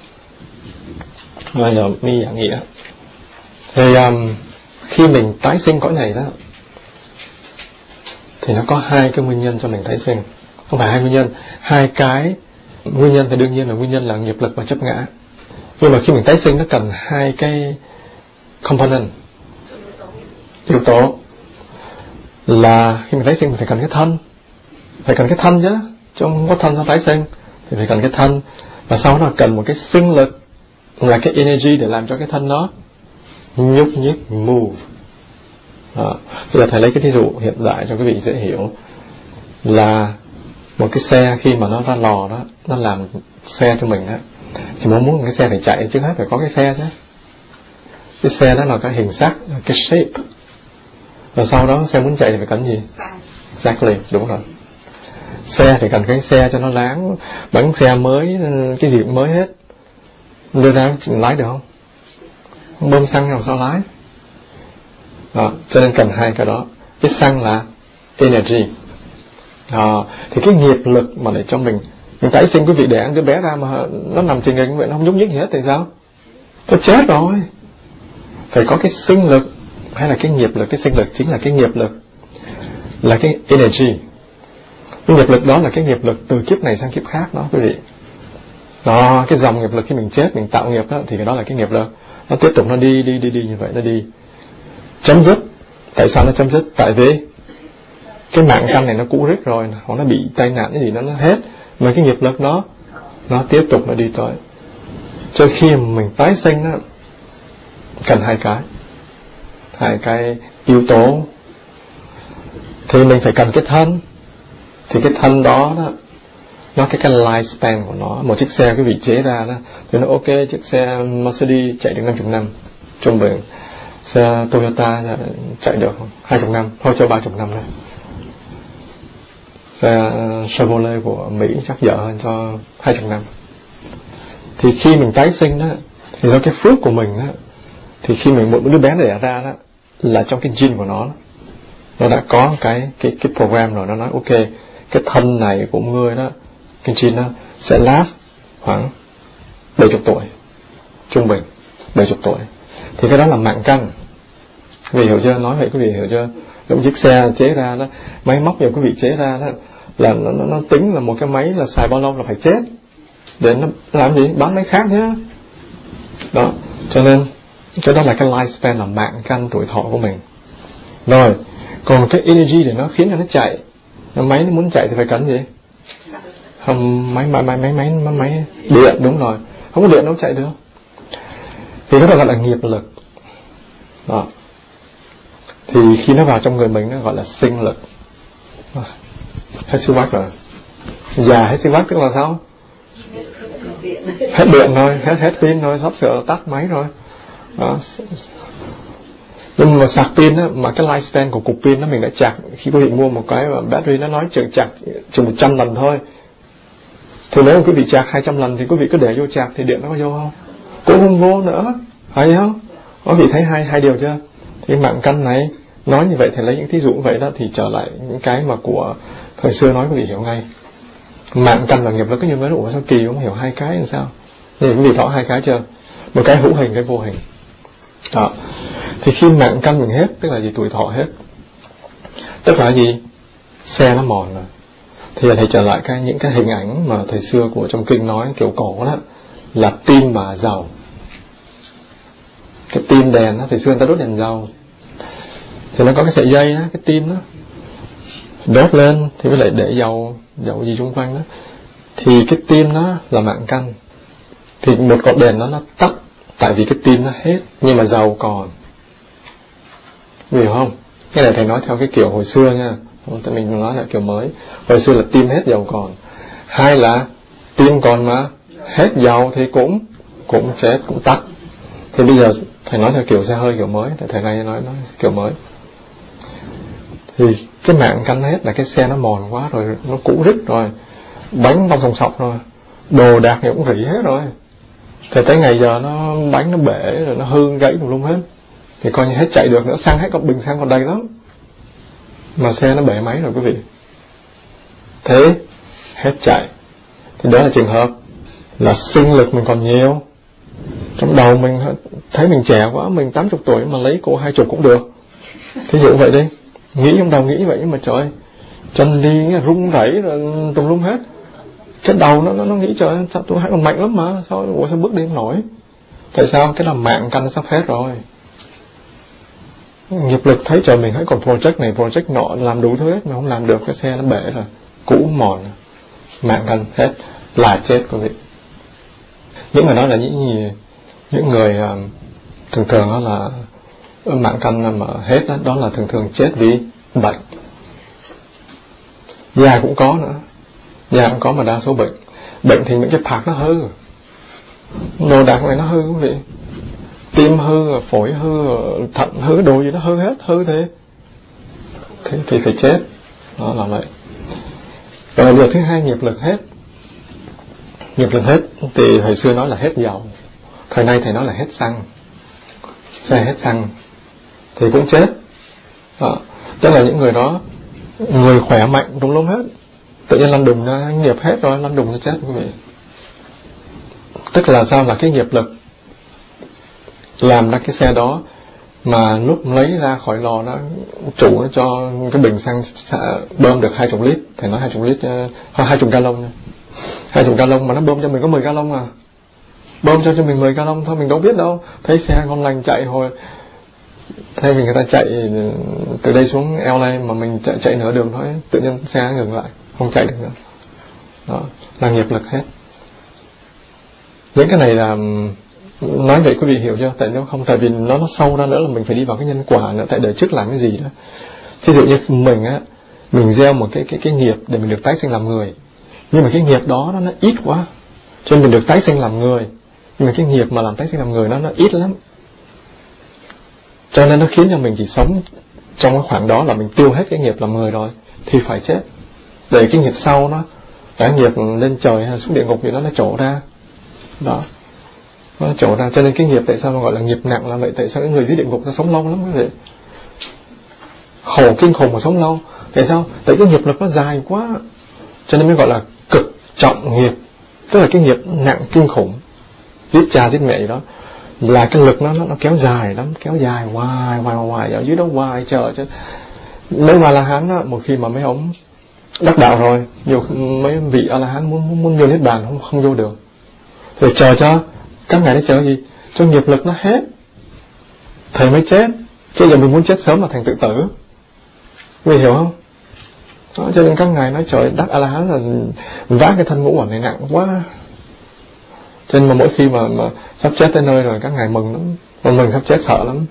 Bây giờ mi giảng nghĩa. Thì khi mình tái sinh cõi này đó, thì nó có 2 cái nguyên nhân cho mình tái sinh. Không phải 2 nguyên nhân, 2 cái nguyên nhân thì đương nhiên là nguyên nhân là nghiệp lực và chấp ngã. Nhưng mà khi mình tái sinh nó cần 2 cái component, yếu tố. Là khi mình tái sinh mình phải cần cái thân. Phải cần cái thân chứ không có thân sao tái sinh. Thì phải cần cái thân. Và sau đó cần một cái sinh lực, là cái energy để làm cho cái thân nó nhúc nhích, move. Đó. Bây giờ thầy lấy cái thí dụ hiện tại cho quý vị dễ hiểu. Là một cái xe khi mà nó ra lò đó, nó làm xe cho mình đó, thì muốn cái xe phải chạy trước hết phải có cái xe chứ. Cái xe đó là cái hình sắc, cái shape. Và sau đó xe muốn chạy thì phải cần gì? Exactly, đúng rồi. Xe thì cần cái xe cho nó láng. Bánh xe mới, cái gì cũng mới hết. Đưa ra lái được không? Bơm xăng làm sao lái? Đó, cho nên cần 2 cái đó. Cái xăng là energy. Thì cái nghiệp lực mà để cho mình tái sinh, quý vị đẻ đứa bé ra mà nó nằm trên người vậy, nó không nhúc nhích gì hết thì sao? Nó chết rồi. Phải có cái sinh lực, hay là cái nghiệp lực. Cái sinh lực chính là cái nghiệp lực, là cái energy. Cái nghiệp lực đó là cái nghiệp lực từ kiếp này sang kiếp khác đó quý vị. Đó, cái dòng nghiệp lực khi mình chết, mình tạo nghiệp đó, thì cái đó là cái nghiệp lực. Nó tiếp tục nó đi như vậy, nó đi. Chấm dứt. Tại sao nó chấm dứt? Tại vì cái mạng căn này nó cũ rích rồi, hoặc nó bị tai nạn cái gì nó hết. Mà cái nghiệp lực nó tiếp tục nó đi tới. Cho khi mình tái sinh đó, cần 2 cái yếu tố. Thì mình phải cần cái thân. Thì cái thân đó nó cái lifespan của nó. Một chiếc xe quý vị chế ra đó, thì nó ok. Chiếc xe Mercedes chạy được 50 năm trung bình. Xe Toyota chạy được 20 năm, thôi cho 30 năm thôi. Xe Chevrolet của Mỹ chắc dở hơn cho 200 năm. Thì khi mình tái sinh đó, thì do cái phước của mình đó, thì khi mình một đứa bé đẻ ra đó, là trong cái gene của nó đã có cái program rồi. Nó nói ok, cái thân này của ngươi đó, cái gene nó sẽ last khoảng 70 tuổi, trung bình 70 tuổi. Thì cái đó là mạng căn. Quý vị hiểu chưa? Nói vậy quý vị hiểu chưa? Giống chiếc xe chế ra đó, máy móc nhiều quý vị chế ra đó, là nó tính là một cái máy là xài bao lâu là phải chết để nó làm gì? Bán máy khác nhá. Đó, cho nên cái đó là cái lifespan, là mạng căn tuổi thọ của mình. Rồi, còn cái energy để nó khiến cho nó chạy, máy nó muốn chạy thì phải cần gì? Không, máy điện, đúng rồi. Không có điện nó chạy được. Thì cái đó gọi là nghiệp lực. Đó. Thì khi nó vào trong người mình nó gọi là sinh lực. Hết siêu bắc rồi. Già hết siêu bắc tức là sao? Hết điện rồi, hết pin rồi, sắp sửa tắt máy rồi. Đó. Nhưng mà sạc pin á, mà cái lifespan của cục pin đó mình đã chạc, khi quý vị mua một cái battery nó nói chạc chừng 100 lần thôi. Thì nếu mà quý vị chạc 200 lần thì quý vị cứ để vô chạc thì điện nó có vô không? Cũng không vô nữa. Hay không? Quý vị thấy hai điều chưa? Thì mạng căn này nói như vậy, thì lấy những thí dụ vậy đó, thì trở lại những cái mà của thời xưa nói quý vị hiểu ngay. Mạng căn và nghiệp lực có như với ủa sao kỳ không hiểu hai cái làm sao? Thì quý vị rõ hai cái chưa? Một cái hữu hình, cái vô hình. Đó. Thì khi mạng căn mình hết, tức là gì? Tuổi thọ hết. Tức là gì? Xe nó mòn rồi. Thì thầy trở lại những cái hình ảnh mà thời xưa của trong kinh nói kiểu cổ đó, là tim mà dầu. Cái tim đèn đó, thời xưa người ta đốt đèn dầu, thì nó có cái sợi dây đó, cái tim đó đốt lên thì mới lại để dầu gì xung quanh đó. Thì cái tim nó là mạng căn. Thì một cột đèn nó tắt tại vì cái tim nó hết, nhưng mà dầu còn. Hiểu không? Cái này thầy nói theo cái kiểu hồi xưa nha, tại mình nói là kiểu mới. Hồi xưa là tim hết dầu còn. Hai là tim còn mà hết dầu thì cũng chết, cũng tắt. Thì bây giờ thầy nói theo kiểu xe hơi kiểu mới, tại thầy này nói kiểu mới. Thì cái mạng căn hết là cái xe nó mòn quá rồi, nó cũ rích rồi, bánh bong sòng sọc rồi, đồ đạc thì cũng rỉ hết rồi. Thì tới ngày giờ nó bánh nó bể rồi, nó hư gãy tùm lum hết. Thì coi như hết chạy được nữa, xăng hết, còn bình xăng còn đầy lắm, mà xe nó bể máy rồi quý vị. Thế hết chạy. Thì đó là trường hợp là sinh lực mình còn nhiều. Trong đầu mình thấy mình trẻ quá, mình 80 tuổi mà lấy cô 20 cũng được. Thí dụ vậy đi, nghĩ trong đầu nghĩ vậy, nhưng mà trời ơi, chân đi rung rẩy rồi tùm lum hết. Cái đầu nó nghĩ trời ơi, sao tôi hay còn mạnh lắm mà, sao bước đi không nổi. Tại sao? Cái là mạng căn sắp hết rồi. Nghiệp lực thấy trời mình hãy còn project này project nọ, làm đủ thứ hết mà không làm được, cái xe nó bể rồi, cũ mòn rồi. Mạng căn hết là chết quý vị. Những người đó là những người thường đó là mạng căn mà hết đó là thường chết vì bệnh. Già cũng có nữa, già cũng có mà đa số bệnh thì những cái part nó hư, đồ đạc này nó hư quý vị, tim hư, phổi hư, thận hư, đồ gì nó hư hết, hư thế thì phải chết. Đó là vậy. Rồi điều thứ hai, nghiệp lực hết. Nghiệp lực hết thì hồi xưa nói là hết dầu, thời nay thầy nói là hết xăng. Xe hết xăng thì cũng chết. Đó. Tức là những người đó, người khỏe mạnh đúng lắm hết, tự nhiên lăn đùng ra, nghiệp hết rồi, lăn đùng ra chết quý vị. Tức là sao? Là cái nghiệp lực làm ra cái xe đó, mà lúc lấy ra khỏi lò nó chủ nó cho cái bình xăng bơm được 20 lít. Thầy nói 20 lít, 20 gallon nha. 20 gallon mà nó bơm cho mình có 10 gallon à. Bơm cho mình 10 gallon thôi, mình đâu biết đâu. Thấy xe ngon lành chạy hồi, thay vì người ta chạy từ đây xuống LA mà mình chạy nửa đường thôi, tự nhiên xe ngừng lại, không chạy được nữa. Đó là nghiệp lực hết. Những cái này là nói vậy quý vị hiểu chưa? Tại nếu không, tại vì nó sâu ra nữa là mình phải đi vào cái nhân quả nữa. Tại đời trước làm cái gì đó, thí dụ như mình á, mình gieo một cái nghiệp để mình được tái sinh làm người, nhưng mà cái nghiệp đó nó ít quá, cho nên mình được tái sinh làm người, nhưng mà cái nghiệp mà làm tái sinh làm người nó ít lắm, cho nên nó khiến cho mình chỉ sống trong cái khoảng đó là mình tiêu hết cái nghiệp làm người rồi thì phải chết. để cái nghiệp sau nó, cái nghiệp lên trời hay xuống địa ngục thì nó trổ ra đó, nó trổ ra. Cho nên cái nghiệp tại sao mà gọi là nghiệp nặng là vậy? Tại sao những người dưới địa ngục nó sống lâu lắm quý vị, khổ kinh khủng mà sống lâu? Tại sao? Tại cái nghiệp lực nó dài quá, cho nên mới gọi là cực trọng nghiệp, tức là cái nghiệp nặng kinh khủng, giết cha giết mẹ gì đó, là cái lực nó kéo dài lắm, kéo dài hoài ở dưới đó hoài chờ chứ. Mấy A La Hán á, một khi mà mấy ông đắc đạo rồi, nhiều mấy vị A La Hán muốn vô niết bàn không vô được, thì chờ cho các ngài đấy, chờ gì? Cho nghiệp lực nó hết thầy mới chết. Chứ giờ mình muốn chết sớm là thành tự tử, quý vị hiểu không? Đó, cho nên các ngài nói trời, đắc A La Hán là vác cái thân ngũ uẩn này nặng quá. Cho nên mà mỗi khi mà sắp chết tới nơi rồi các ngài mừng lắm, còn mình sắp chết sợ lắm.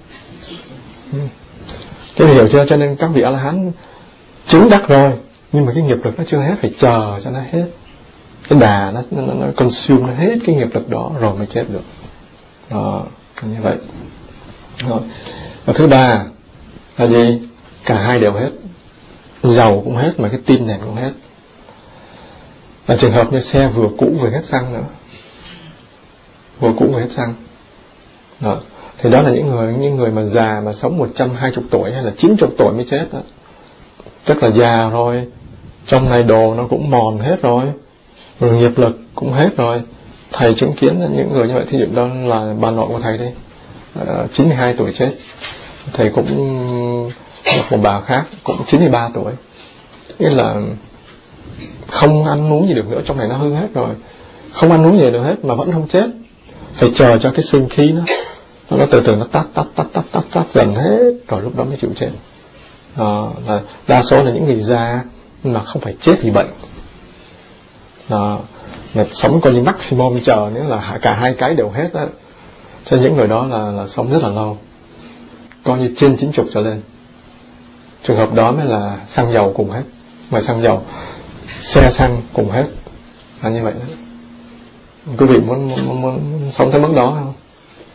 Cái hiểu chưa? Cho nên các vị A La Hán chứng đắc rồi, nhưng mà cái nghiệp lực nó chưa hết, phải chờ cho nó hết. Cái đà nó consume nó hết cái nghiệp lực đó rồi mới chết được. Đó, như vậy. Rồi. Và thứ ba là gì? Cả hai đều hết, dầu cũng hết mà cái tim đèn cũng hết. Là trường hợp như xe vừa cũ vừa hết xăng nữa, vừa cũ vừa hết xăng. Đó. Thì đó là những người mà già mà sống 120 tuổi hay là 90 tuổi mới chết đó. Chắc là già rồi, trong này đồ nó cũng mòn hết rồi, nghiệp lực cũng hết rồi. Thầy chứng kiến những người như vậy. Thí dụ đó là bà nội của thầy đây, 92 tuổi chết. Thầy cũng một bà khác cũng 93 tuổi, nghĩa là không ăn uống gì được nữa, trong này nó hư hết rồi, không ăn uống gì được hết mà vẫn không chết. Phải chờ cho cái sinh khí nó từ từ nó tắt dần hết, rồi lúc đó mới chịu chết. Là đa số là những người già mà không phải chết vì bệnh, mà sống coi như maximum chờ nữa là cả hai cái đều hết á. Cho những người đó là sống rất là lâu, coi như trên 90 trở lên. Trường hợp đó mới là xăng dầu cùng hết, mà xăng dầu xe xăng cùng hết, là như vậy đó. Quý vị muốn sống tới mức đó không?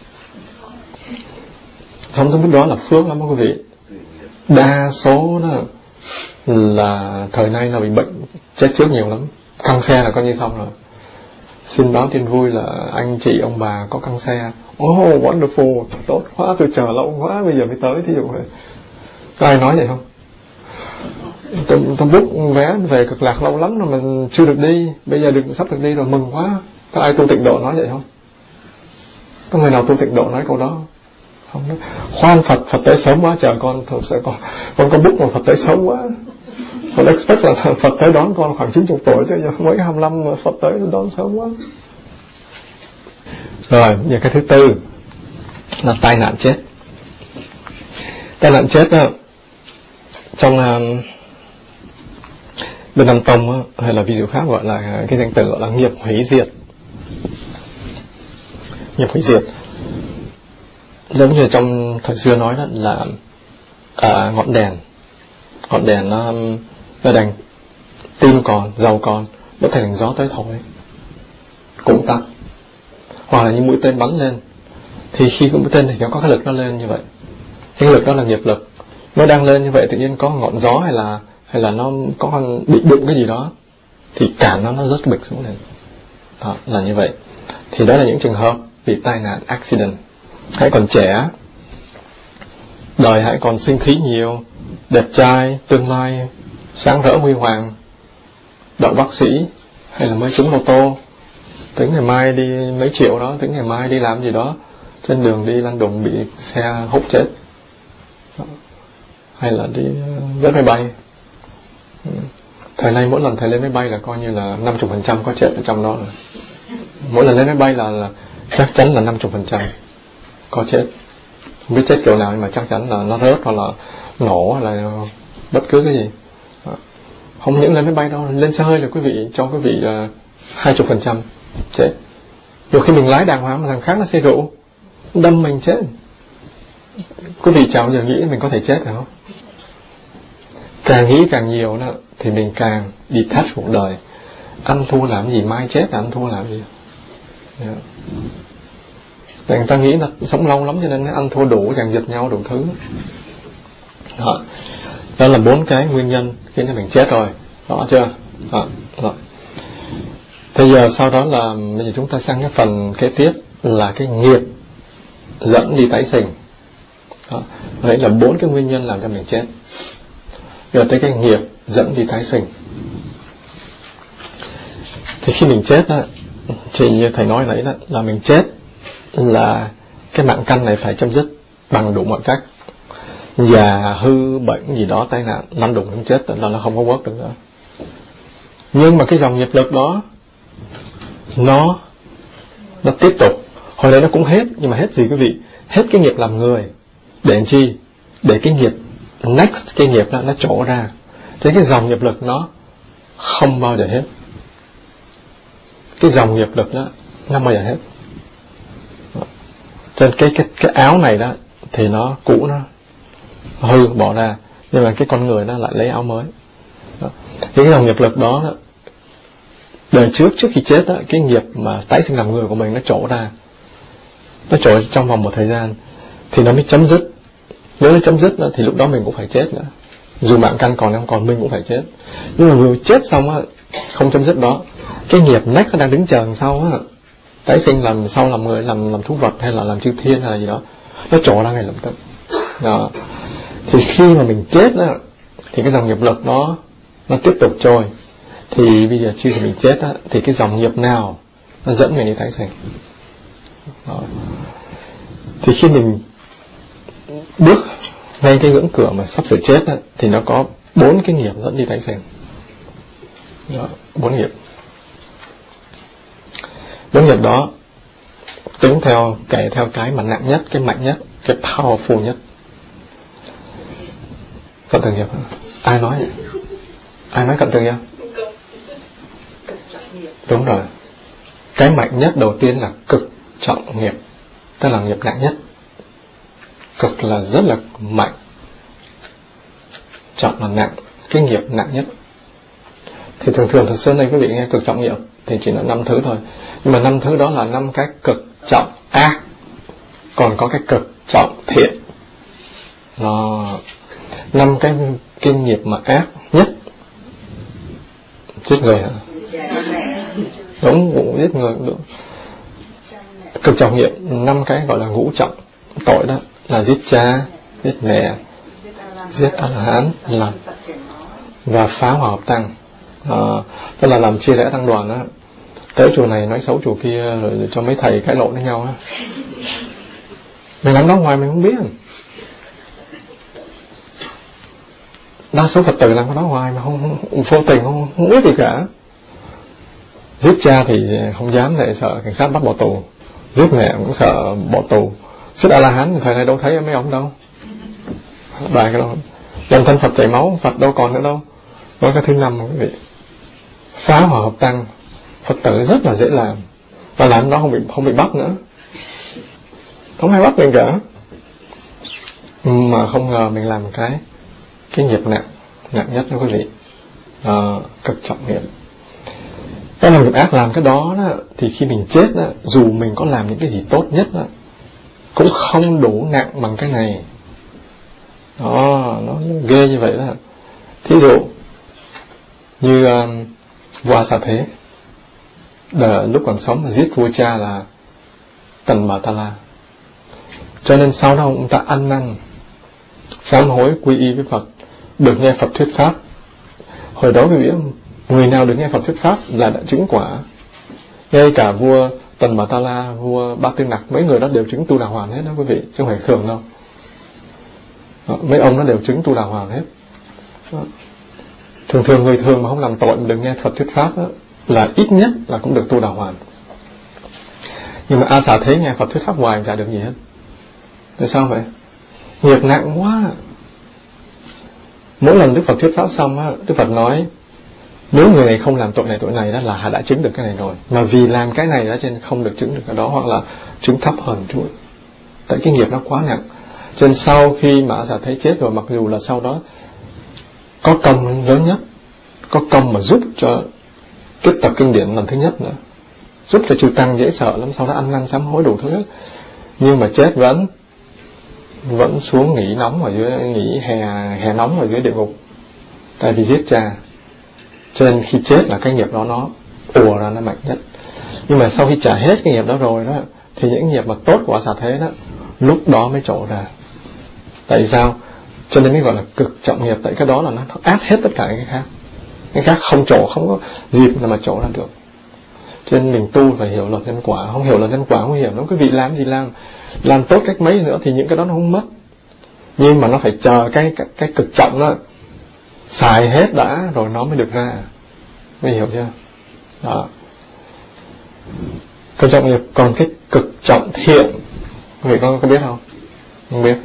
Sống tới mức đó là phước lắm quý vị. Đa số đó là thời nay là bị bệnh chết trước nhiều lắm. Căng xe là coi như xong rồi. Xin báo tin vui là anh chị ông bà có căng xe. Oh wonderful, tốt quá, tôi chờ lâu quá bây giờ mới tới. Thí dụ vậy, có ai nói vậy không? Tôi book vé về Cực Lạc lâu lắm rồi mà chưa được đi, bây giờ sắp được đi rồi, mừng quá. Có ai tu tịnh độ nói vậy không? Có người nào tu tịnh độ nói câu đó không? Khoan, Phật tới sớm quá, chờ con thật sự con có book mà Phật tới sớm quá, con expect là Phật tới đón con khoảng 90 tuổi chứ mới 25 mà Phật tới đón sớm quá. Rồi, giờ cái thứ tư là tai nạn chết. Tai nạn chết đó, trong bên Nam Tông đó, hay là ví dụ khác gọi là cái danh từ gọi là nghiệp hủy diệt. Nghiệp hủy diệt giống như trong thời xưa nói đó là ngọn đèn nó đành tim còn, dầu còn, bất thành gió tới thổi cũng tắt. Hoặc là những mũi tên bắn lên, thì khi mũi tên thì nó có cái lực nó lên như vậy, cái lực đó là nghiệp lực, nó đang lên như vậy, tự nhiên có ngọn gió hay là nó có con bị đụng cái gì đó thì cản nó rớt bịch xuống lên. Đó là như vậy. Thì đó là những trường hợp bị tai nạn accident. Hãy còn trẻ, đời hãy còn sinh khí nhiều, đẹp trai, tương lai sáng rỡ huy hoàng, đậu bác sĩ hay là mới trúng lô tô, tính ngày mai đi mấy triệu đó, tính ngày mai đi làm gì đó, trên đường đi lăn đùng bị xe hút chết, hay là đi vớt máy bay. Thời nay mỗi lần thầy lên máy bay là coi như là 50% có chết ở trong đó rồi. Mỗi lần lên máy bay là chắc chắn là 50% có chết. Không biết chết kiểu nào nhưng mà chắc chắn là nó rớt hoặc là nổ hay là bất cứ cái gì. Không những lên máy bay đâu, lên xe hơi là quý vị cho quý vị 20% chết. Nhiều khi mình lái đàng hoàng mà thằng khác nó xe rượu đâm mình chết. Quý vị chào giờ nghĩ mình có thể chết phải không? Càng nghĩ càng nhiều đó thì mình càng detach cuộc đời. Ăn thua làm gì, mai chết là ăn thua làm gì. Người ta nghĩ là sống lâu lắm cho nên ăn thua đủ, càng giật nhau đủ thứ. Đó là 4 cái nguyên nhân khiến cho mình chết rồi. Rõ chưa? Rồi. Bây giờ sau đó là bây giờ chúng ta sang cái phần kế tiếp là cái nghiệp dẫn đi tái sinh. Đấy là 4 cái nguyên nhân làm cho mình chết. Rồi tới cái nghiệp dẫn đi tái sinh. Thì khi mình chết đó, thì như thầy nói nãy đó, là mình chết là cái mạng căn này phải chấm dứt bằng đủ mọi cách. Già, hư, bệnh gì đó, tai nạn, năm đùng không chết, là nó không có work được nữa. Nhưng mà cái dòng nghiệp lực đó nó tiếp tục. Hồi đấy nó cũng hết, nhưng mà hết gì quý vị? Hết cái nghiệp làm người. Để làm chi? Để cái nghiệp next, cái nghiệp đó nó trổ ra. Thế cái dòng nghiệp lực nó không bao giờ hết. Cái dòng nghiệp lực đó nó không bao giờ hết. Cho nên cái áo này đó thì nó cũ, nó hư bỏ ra, nhưng mà cái con người nó lại lấy áo mới. Đó. Thì cái dòng nghiệp lực đó, đời trước khi chết đó, cái nghiệp mà tái sinh làm người của mình nó trổ ra, nó trổ trong vòng một thời gian thì nó mới chấm dứt. Nếu nó chấm dứt đó, thì lúc đó mình cũng phải chết nữa. Dù mạng căn còn không còn, mình cũng phải chết. Nhưng mà vừa chết xong á, không chấm dứt đó, cái nghiệp next nó đang đứng chờ sau á, tái sinh làm sau làm người, làm thú vật hay là làm chư thiên hay là gì đó, nó trổ ra ngay lập tức. Đó. Thì khi mà mình chết á, thì cái dòng nghiệp lực nó tiếp tục trôi. Thì bây giờ khi mình chết á, thì cái dòng nghiệp nào nó dẫn mình đi tái sinh. Đó. Thì khi mình bước ngay cái ngưỡng cửa mà sắp sửa chết á, thì nó có 4 cái nghiệp dẫn đi tái sinh. Đó, 4 nghiệp. 4 nghiệp đó tính kể theo cái mà nặng nhất, cái mạnh nhất, cái powerful nhất. Cận tử nghiệp. Ai nói vậy? Ai nói cận tử nghiệp? Đúng rồi. Cái mạnh nhất đầu tiên là cực trọng nghiệp, tức là nghiệp nặng nhất. Cực là rất là mạnh, trọng là nặng, cái nghiệp nặng nhất. Thì thường thật xưa nay quý vị nghe cực trọng nghiệp thì chỉ là 5 thứ thôi. Nhưng mà 5 thứ đó là 5 cái cực trọng ác, còn có cái cực trọng thiện. Nó 5 cái nghiệp mà ác nhất. Giết người hả? Đúng, cũng giết người cũng được. Cực trọng nghiệp 5 cái gọi là ngũ trọng tội đó, là giết cha, giết mẹ, giết A-la-hán, làm và phá hòa hợp tăng. Tức là làm chia rẽ tăng đoàn á, tới chùa này nói xấu chùa kia rồi cho mấy thầy cãi lộn với nhau á. Mình làm đó ngoài mình không biết. Đa số Phật tử làm cái đó ngoài mà không vô tình không biết gì cả. Giết cha thì không dám, tại sợ cảnh sát bắt bỏ tù. Giết mẹ cũng sợ bỏ tù. Giết A-la-hán thì thời này đâu thấy mấy ông đâu. Bài cái đó. Dòng thân Phật chảy máu, Phật đâu còn nữa đâu. Đó cái thứ 5 quý vị. Phá hòa hợp tăng. Phật tử rất là dễ làm, và làm nó không bị bắt nữa. Không ai bắt mình cả. Mà không ngờ mình làm cái nghiệp nặng nhất đó quý vị. Cực trọng nghiệp. Cái làm nghiệp ác làm cái đó, thì khi mình chết đó, dù mình có làm những cái gì tốt nhất đó, cũng không đủ nặng bằng cái này. Đó, nó ghê như vậy đó. Thí dụ như vua A Xà Thế, lúc còn sống mà giết vua cha là Tần Bà Ta La. Cho nên sau đó ông ta ăn năn sám hối quy y với Phật, được nghe Phật thuyết pháp. Hồi đó quý vị biết, người nào được nghe Phật thuyết pháp là đã chứng quả. Ngay cả vua Tần Bà Ta La, vua Ba Tư Nặc, mấy người đó đều chứng tu đà hoàn hết đó quý vị, chứ không phải thường đâu. Mấy ông nó đều chứng tu đà hoàn hết. Thường người thường mà không làm tội mà được nghe Phật thuyết pháp đó, là ít nhất là cũng được tu đà hoàn. Nhưng mà A Xà Thế nghe Phật thuyết pháp hoài chả được gì hết. Tại sao vậy? Nghiệp nặng quá. Mỗi lần Đức Phật thuyết pháp xong á, Đức Phật nói nếu người này không làm tội này đó là đã chứng được cái này rồi, mà vì làm cái này đó cho nên không được chứng được cái đó, hoặc là chứng thấp hơn chút. Tại cái nghiệp nó quá nặng. Cho nên sau khi mà A Xà Thế chết rồi, mặc dù là sau đó có công lớn nhất, có công mà giúp cho kết tập kinh điển lần thứ nhất nữa, giúp cho chư tăng dễ sợ lắm, sau đó ăn năn sám hối đủ thứ hết. Nhưng mà chết vẫn xuống nghỉ nóng ở dưới, nghỉ hè nóng ở dưới địa ngục, tại vì giết cha. Cho nên khi chết là cái nghiệp đó nó ùa ra nó mạnh nhất. Nhưng mà sau khi trả hết cái nghiệp đó rồi đó, thì những nghiệp mà tốt của xả thế đó, lúc đó mới trổ ra. Tại sao? Cho nên mới gọi là cực trọng nghiệp. Tại cái đó là nó áp hết tất cả cái khác. Cái khác không trổ, không có dịp nào mà trổ ra được. Cho nên mình tu phải hiểu luật nhân quả. Không hiểu luật nhân quả nguy hiểm lắm. Quý vị làm gì làm tốt cách mấy nữa thì những cái đó nó không mất. Nhưng mà nó phải chờ cái cực trọng đó xài hết đã rồi nó mới được ra. Mới hiểu chưa? Đó. Cực trọng nghiệp. Còn cái cực trọng thiện, quý vị có biết không? Không biết.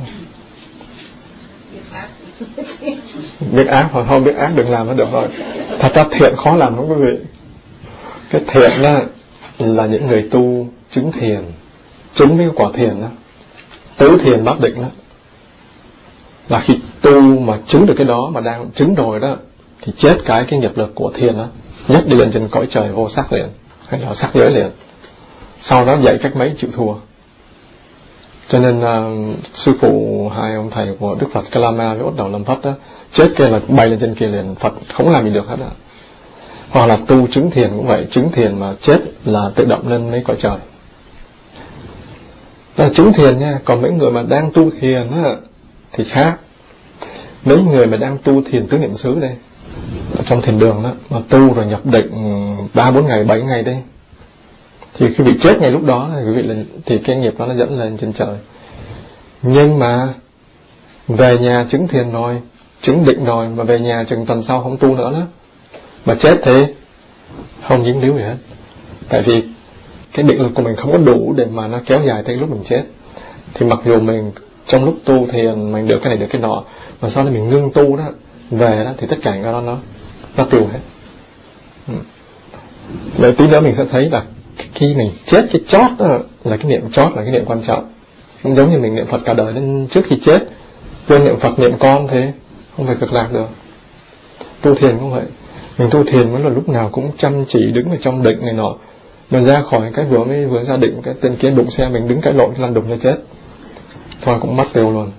Biết ác hoặc không biết ác đừng làm nó được rồi. Thật ra thiện khó làm lắm quý vị. Cái thiện đó là những người tu chứng thiền, chứng với quả thiền đó, tứ thiền bát định đó, là khi tu mà chứng được cái đó mà đang chứng rồi đó, thì chết cái nghiệp lực của thiền đó, nhất đi lên trên cõi trời vô sắc liền, hay là sắc giới liền. Sau đó dạy cách mấy chịu thua. Cho nên sư phụ hai ông thầy của Đức Phật Kalama với Út Đầu Lâm Phất đó, chết kia là bay lên trên kia liền, Phật không làm gì được hết đó. Hoặc là tu chứng thiền cũng vậy, chứng thiền mà chết là tự động lên mấy cõi trời. Đó là chứng thiền nha. Còn mấy người mà đang tu thiền á thì khác. Mấy người mà đang tu thiền tứ niệm xứ đây, ở trong thiền đường đó, mà tu rồi nhập định 3-4 ngày, 7 ngày đây, thì khi bị chết ngay lúc đó thì cái nghiệp đó nó dẫn lên trên trời. Nhưng mà về nhà chứng thiền rồi, chứng định rồi, mà về nhà chừng tuần sau không tu nữa đó, mà chết thế không dính líu gì hết. Tại vì cái định lực của mình không có đủ để mà nó kéo dài tới lúc mình chết. Thì mặc dù mình trong lúc tu thiền mình được cái này được cái nọ, mà sau này mình ngưng tu đó, về đó thì tất cả cái đó nó tiêu hết. Để tí nữa mình sẽ thấy là khi mình chết cái chót đó, là cái niệm chót là cái niệm quan trọng. Cũng giống như mình niệm Phật cả đời nên trước khi chết quên niệm Phật niệm con thế không phải cực lạc được. Tu thiền cũng vậy. Mình tu thiền mới là lúc nào cũng chăm chỉ đứng ở trong định này nọ, mà ra khỏi cái vừa ra định, cái tên kia đụng xe mình đứng cãi lộn lăn đùng cho chết, thôi cũng mất tiêu luôn.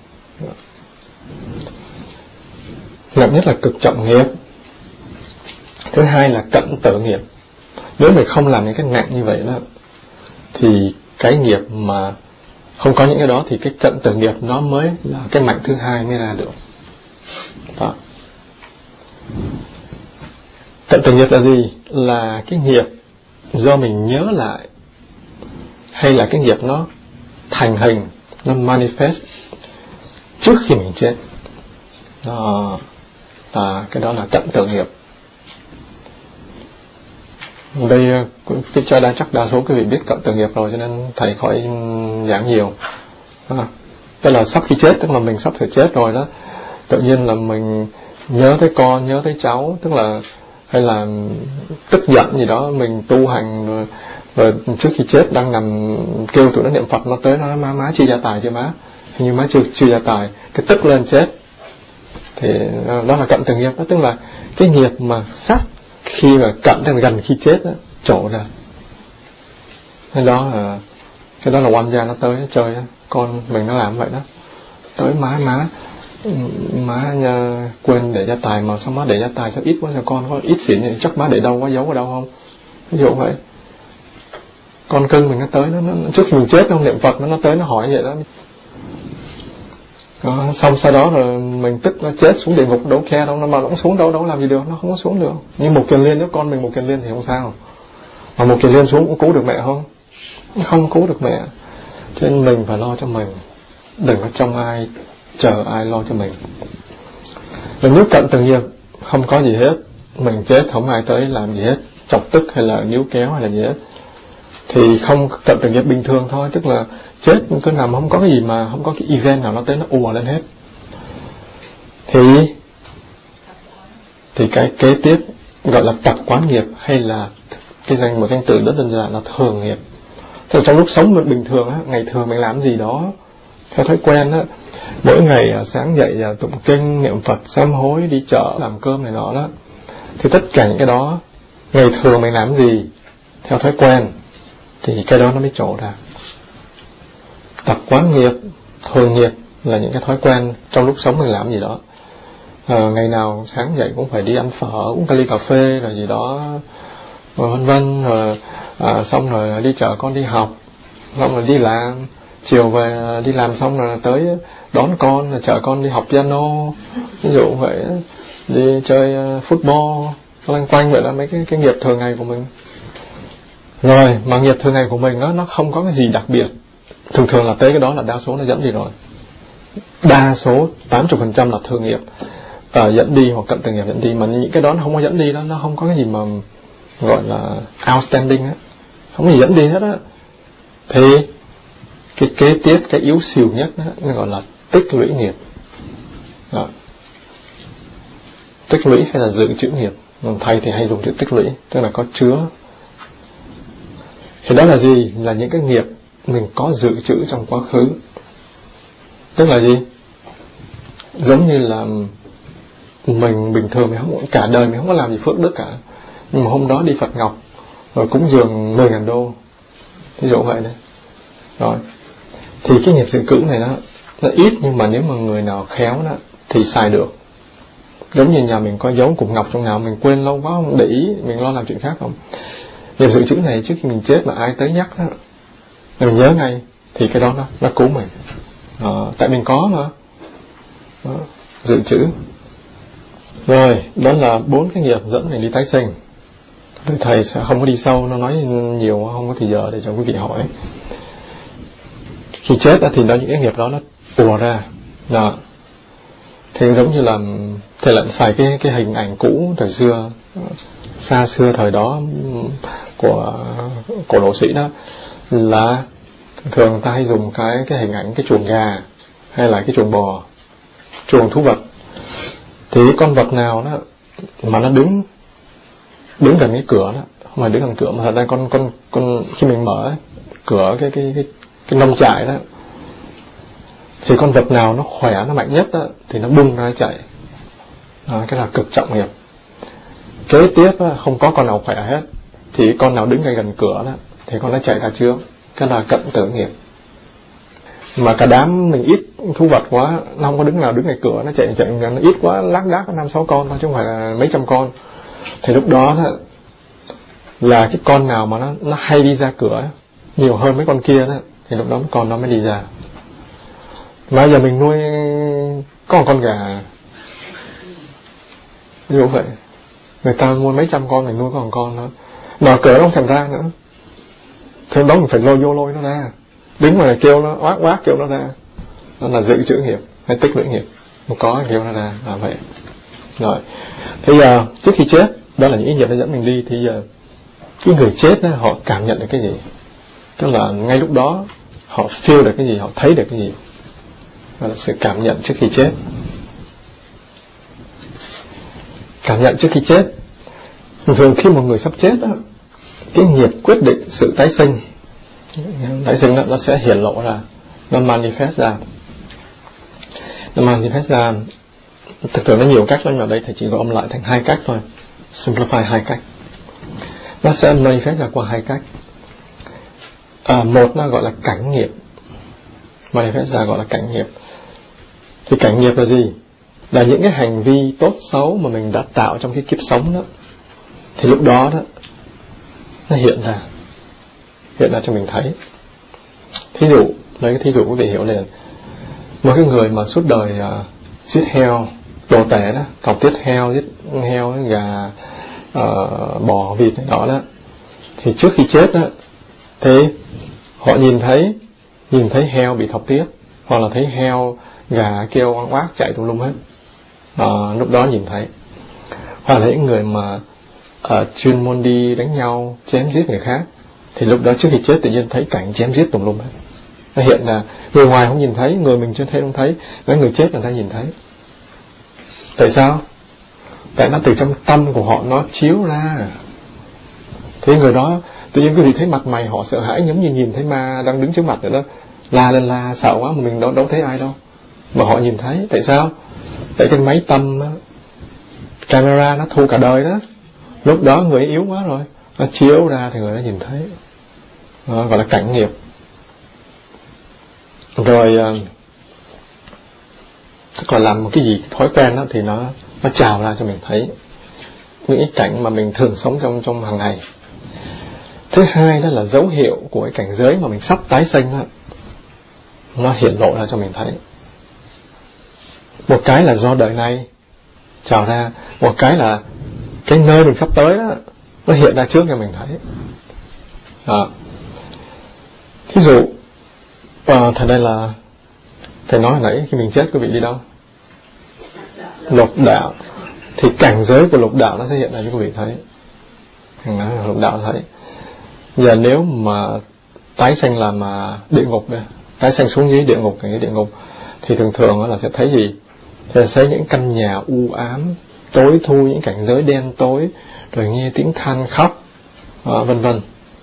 Nặng nhất là cực trọng nghiệp. Thứ hai là cận tử nghiệp. Nếu mình không làm những cái nặng như vậy đó, thì cái nghiệp mà không có những cái đó thì cái cận tử nghiệp nó mới là cái mạnh thứ hai mới ra được. Đó. Cận tử nghiệp là gì? Là cái nghiệp do mình nhớ lại, hay là cái nghiệp nó thành hình, nó manifest trước khi mình chết. Đó. Cái đó là cận tử nghiệp. Đây chắc đa số quý vị biết cận tử nghiệp rồi, cho nên thầy khỏi giảng nhiều. Tức là sắp khi chết, tức là mình sắp phải chết rồi đó, tự nhiên là mình nhớ tới con, nhớ tới cháu, tức là hay là tức giận gì đó, mình tu hành rồi trước khi chết đang nằm kêu tụi nó niệm Phật, nó tới nó nói má chưa gia tài chưa má, hình như má chưa gia tài, cái tức lên chết. Thì đó là cận tử nghiệp đó, tức là cái nghiệp mà sát khi mà cận gần khi chết đó, trổ ra. Cái đó là oan gia nó tới nó chơi đó. Con mình nó làm vậy đó, tới má quên để gia tài, mà sao má để gia tài sao ít quá, sao con có ít xỉn vậy, chắc má để đâu, có giấu ở đâu không, ví dụ vậy. Con cưng mình nó tới nó trước khi mình chết không niệm Phật nó tới nó hỏi vậy đó. Xong sau đó rồi mình tức nó chết xuống địa ngục, đâu khe đâu, mà nó cũng xuống đâu làm gì được, nó không có xuống được. Nhưng một kiền liên, nếu con mình một kiền liên thì không sao, mà một kiền liên xuống cũng cứu được mẹ không cứu được mẹ. Cho nên mình phải lo cho mình, đừng có trông ai chờ ai lo cho mình. Và nếu cận tử nghiệp không có gì hết, mình chết không ai tới làm gì hết, chọc tức hay là níu kéo hay là gì hết, thì không cận tử nghiệp bình thường thôi, tức là chết cứ nằm không có cái gì mà không có cái event nào nó tới nó ùa lên hết. Thì cái kế tiếp gọi là tập quán nghiệp, hay là một danh từ rất đơn giản là thường nghiệp. Thì trong lúc sống mình bình thường á, ngày thường mình làm gì đó theo thói quen á, mỗi ngày sáng dậy tụng kinh, niệm Phật, sám hối, đi chợ, làm cơm này nọ đó, thì tất cả những cái đó ngày thường mình làm gì theo thói quen thì cái đó nó mới trổ ra. Tập quán nghiệp, thường nghiệp là những cái thói quen trong lúc sống mình làm gì đó. Ngày nào sáng dậy cũng phải đi ăn phở, uống cái ly cà phê rồi gì đó, vân vân, rồi xong rồi đi chở con đi học, xong rồi đi làm, chiều về đi làm xong rồi tới đón con, rồi chở con đi học piano, ví dụ vậy, đi chơi football, loanh quanh vậy là mấy cái nghiệp thường ngày của mình. Rồi mà nghiệp thường ngày của mình nó không có cái gì đặc biệt, thường thường là tới cái đó là đa số nó dẫn đi rồi, đa số 80% là thường nghiệp dẫn đi hoặc cận từ nghiệp dẫn đi, mà những cái đó nó không có dẫn đi đó, nó không có cái gì mà gọi là outstanding á, không có gì dẫn đi hết á. Thì cái kế tiếp, cái yếu xìu nhất đó, nó gọi là tích lũy nghiệp đó. Tích lũy hay là dự trữ nghiệp, thầy thì hay dùng chữ tích lũy, tức là có chứa. Thì đó là gì? Là những cái nghiệp mình có dự trữ trong quá khứ. Tức là gì? Giống như là mình bình thường mình không, cả đời mình không có làm gì phước đức cả, nhưng mà hôm đó đi Phật Ngọc rồi cúng dường 10.000 đô, ví dụ vậy đấy. Rồi thì cái nghiệp dự trữ này nó ít, nhưng mà nếu mà người nào khéo đó thì xài được. Giống như nhà mình có dấu cục ngọc trong nào mình quên lâu quá không để ý, mình lo làm chuyện khác không, nghiệp dự trữ này trước khi mình chết mà ai tới nhắc đó mình nhớ ngay, thì cái đó nó cứu mình. Tại mình có mà đó, dự trữ. Rồi đó là 4 cái nghiệp dẫn mình đi tái sinh. Thầy sẽ không có đi sâu, nó nói nhiều không có thì giờ để cho quý vị hỏi. Khi chết thì đó, những cái nghiệp đó nó ùa ra đó. Thì giống như là thầy lại xài cái hình ảnh cũ thời xưa, xa xưa thời đó của cổ đồ sĩ đó, là thường ta hay dùng cái hình ảnh cái chuồng gà hay là cái chuồng bò, chuồng thú vật. Thì con vật nào đó mà nó đứng gần cái cửa đó, không phải đứng gần cửa mà thật ra con khi mình mở cửa cái nông trại đó, thì con vật nào nó khỏe, nó mạnh nhất đó, thì nó bung ra chạy. Cái là cực trọng nghiệp. Kế tiếp đó, không có con nào khỏe hết, thì con nào đứng ngay gần cửa đó thì con nó chạy ra trước. Cái là cận tử nghiệp. Mà cả đám mình ít thú vật quá, nó không có nào đứng ngay cửa, nó chạy nó ít quá, lác đác có 5-6 con thôi chứ không phải là mấy trăm con. Thì lúc đó là cái con nào mà nó hay đi ra cửa nhiều hơn mấy con kia đó, thì lúc đó con nó mới đi ra. Mà giờ mình nuôi có một con gà như vậy, người ta nuôi mấy trăm con, mình nuôi có một con đó, mở cửa nó không thèm ra nữa. Thế đó mình phải lôi nó ra, đứng ngoài kêu nó oát kêu nó ra. Đó là dự trữ nghiệp hay tích lũy nghiệp, nó có kêu nó ra là vậy. Rồi bây giờ trước khi chết, đó là những ý nghiệp nó dẫn mình đi. Thì giờ cái người chết đó, họ cảm nhận được cái gì? Tức là ngay lúc đó họ feel được cái gì, họ thấy được cái gì? Đó là sự cảm nhận trước khi chết. Cảm nhận trước khi chết. Thường khi một người sắp chết đó, cái nghiệp quyết định sự tái sinh. Tái sinh đó, nó sẽ hiển lộ ra, nó manifest ra. Thực sự nó nhiều cách lắm, ở đây thầy chỉ gom lại thành 2 cách thôi, simplify 2 cách. Nó sẽ manifest ra qua 2 cách. Một nó gọi là cảnh nghiệp, manifest ra gọi là cảnh nghiệp. Thì cảnh nghiệp là gì? Là những cái hành vi tốt xấu mà mình đã tạo trong cái kiếp sống đó, thì lúc đó nó hiện ra cho mình thấy. Thí dụ, lấy cái thí dụ quý vị hiểu liền. Một cái người mà suốt đời giết heo, đồ tể đó, cọc tiết heo, giết heo, gà, bò, vịt này đó, thì trước khi chết đó, thì họ nhìn thấy heo bị thọc tiết, hoặc là thấy heo, gà kêu oang oác chạy tùm lum hết. Lúc đó nhìn thấy. Hoặc là những người mà chuyên môn đi đánh nhau, chém giết người khác, thì lúc đó trước khi chết tự nhiên thấy cảnh chém giết tùm lum hết. Nó hiện là người ngoài không nhìn thấy, người mình chưa thấy không thấy, mấy người chết người ta nhìn thấy. Tại sao? Tại nó từ trong tâm của họ nó chiếu ra. Thế người đó tự nhiên quý vị thấy mặt mày họ sợ hãi, giống như nhìn thấy ma đang đứng trước mặt rồi đó, la lên la sợ quá, mà mình đâu thấy ai đâu, mà họ nhìn thấy. Tại sao? Tại cái máy tâm đó, camera nó thu cả đời đó, lúc đó người yếu quá rồi, nó chiếu ra thì người đó nhìn thấy. Gọi là cảnh nghiệp. Rồi tức là làm một cái gì thói quen đó, thì nó trào ra cho mình thấy những cái cảnh mà mình thường sống trong hàng ngày. Thứ hai đó là dấu hiệu của cái cảnh giới mà mình sắp tái sanh đó, nó hiện lộ ra cho mình thấy. Một cái là do đời này trào ra, một cái là cái nơi mình sắp tới đó, nó hiện ra trước cho mình thấy. Thí dụ thầy đây là thầy nói hồi nãy khi mình chết quý vị đi đâu? Lục đạo. Thì cảnh giới của lục đạo nó sẽ hiện ra cho quý vị thấy. Lục đạo thấy. Giờ nếu mà tái sanh làm địa ngục đây, tái sanh xuống dưới địa ngục, cái địa ngục, thì thường là sẽ thấy gì? Thì sẽ thấy những căn nhà u ám, tối thui, những cảnh giới đen tối, rồi nghe tiếng than khóc, vân vân.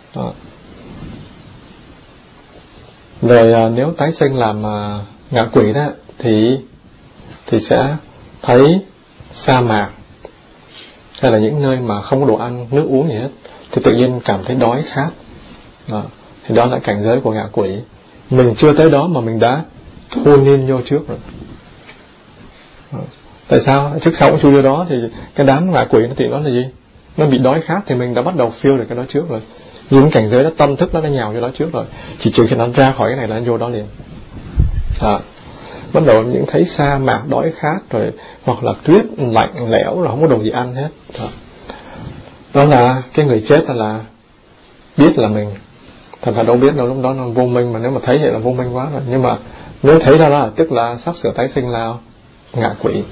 Rồi nếu tái sanh làm ngạ quỷ đó, thì sẽ thấy sa mạc, hay là những nơi mà không có đồ ăn, nước uống gì hết, thì tự nhiên cảm thấy đói khát. Thì đó là cảnh giới của ngạ quỷ. Mình chưa tới đó mà mình đã thu niên vô trước rồi. Tại sao? Trước sau cũng chưa vô đó, thì cái đám ngạ quỷ nó tìm đó là gì? Nó bị đói khát thì mình đã bắt đầu feel được cái đó trước rồi. Những cảnh giới đó, tâm thức nó nhào vô đó trước rồi. Chỉ trừ khi nó ra khỏi cái này là nó vô đó liền. Bắt đầu những thấy sa mạc đói khát rồi, hoặc là tuyết lạnh lẽo rồi không có đồ gì ăn hết. Đó là cái người chết là biết là mình. Thật là đâu biết đâu, lúc đó nó vô minh, mà nếu mà thấy vậy là vô minh quá rồi. Nhưng mà nếu thấy ra đó tức là sắp sửa tái sinh là ngạ quỷ.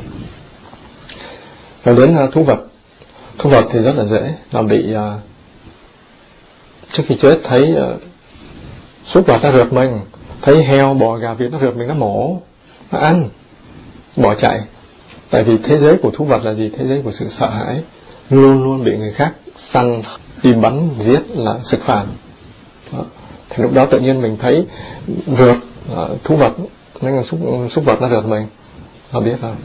Rồi đến thú vật. Thú vật thì rất là dễ, là bị trước khi chết thấy súc vật nó rượt mình, thấy heo, bò, gà, vịt nó rượt mình, nó mổ, nó ăn, bỏ chạy. Tại vì thế giới của thú vật là gì? Thế giới của sự sợ hãi, luôn luôn bị người khác săn, đi bắn, giết là sực phản. Thì lúc đó tự nhiên mình thấy rượt thú vật, nên súc vật nó rượt mình, nó biết rồi.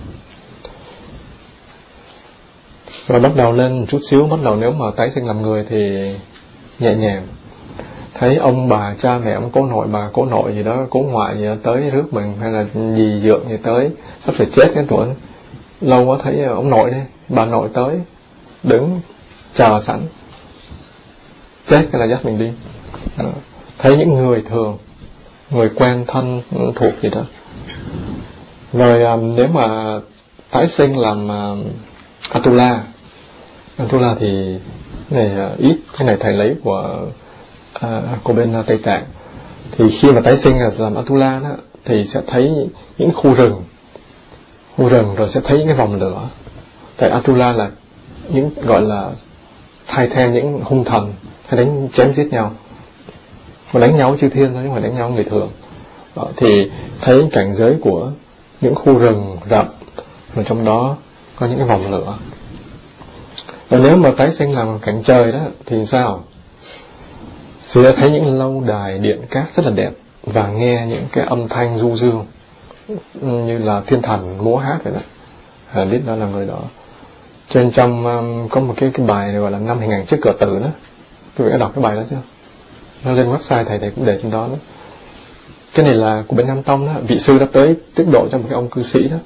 Rồi bắt đầu lên một chút xíu, bắt đầu nếu mà tái sinh làm người thì nhẹ nhàng. Thấy ông bà, cha mẹ, ông cố nội, bà cố nội gì đó, cố ngoại gì đó, tới rước mình, hay là dì dượng gì tới, sắp sửa chết cái tuổi. Lâu quá thấy ông nội đây, bà nội tới, đứng chờ sẵn, chết cái là dắt mình đi. Thấy những người thường, người quen thân thuộc gì đó. Rồi nếu mà tái sinh làm Atula thì cái này thầy lấy của bên Tây Tạng. Thì khi mà tái sinh làm Atula đó, thì sẽ thấy những khu rừng rồi sẽ thấy những cái vòng lửa. Tại Atula là những gọi là thay thêm những hung thần hay đánh chém giết nhau, mà đánh nhau chư thiên thôi, chứ không phải đánh nhau người thường. Thì thấy cảnh giới của những khu rừng rậm, rồi trong đó có những cái vòng lửa. Và nếu mà tái sinh làm cảnh trời đó thì sao? Sẽ thấy những lâu đài điện cát rất là đẹp, và nghe những cái âm thanh du dương như là thiên thần múa hát vậy đó. Biết đó là người đó. Trên trong có một cái bài gọi là 5 hình ảnh trước cửa tử đó. Quý vị đã đọc cái bài đó chưa? Nó lên website thầy cũng để trên đó đó. Cái này là của bên Nam Tông đó. Vị sư đã tới tiết độ cho một cái ông cư sĩ đó.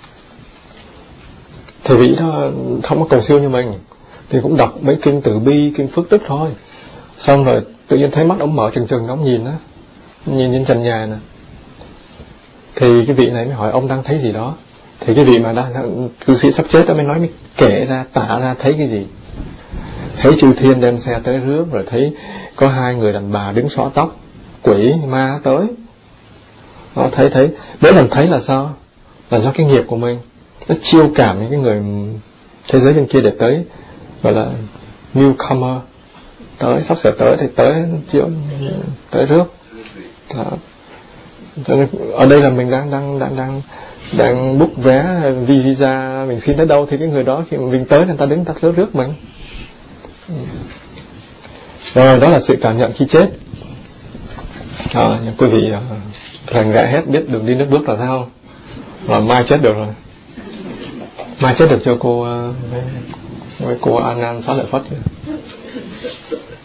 Thầy vị đó không có cầu siêu như mình, thì cũng đọc mấy kinh Từ Bi, kinh Phước Đức thôi. Xong rồi tự nhiên thấy mắt ông mở trừng ông nhìn đó, nhìn trên trần nhà nè. Thì cái vị này mới hỏi ông đang thấy gì đó. Thì cái vị mà đang cư sĩ sắp chết đó mới kể ra, tả ra thấy cái gì. Thấy chư thiên đem xe tới rước, rồi thấy có 2 người đàn bà đứng xõa tóc, quỷ ma tới. Nó thấy mỗi lần thấy là sao? Là do cái nghiệp của mình, nó chiêu cảm những cái người thế giới bên kia để tới, gọi là newcomer, tới sắp sửa tới thì tới chiêu, tới rước. Cho nên ở đây là mình đang book vé visa, mình xin tới đâu thì cái người đó khi mà mình tới người ta đứng ta rước mình. Rồi đó là sự cảm nhận khi chết. Quý vị rành rẽ hết, biết đường đi nước bước là sao. Và mai chết được rồi. Mai chết được cho cô với cô An Xá Lợi Phất.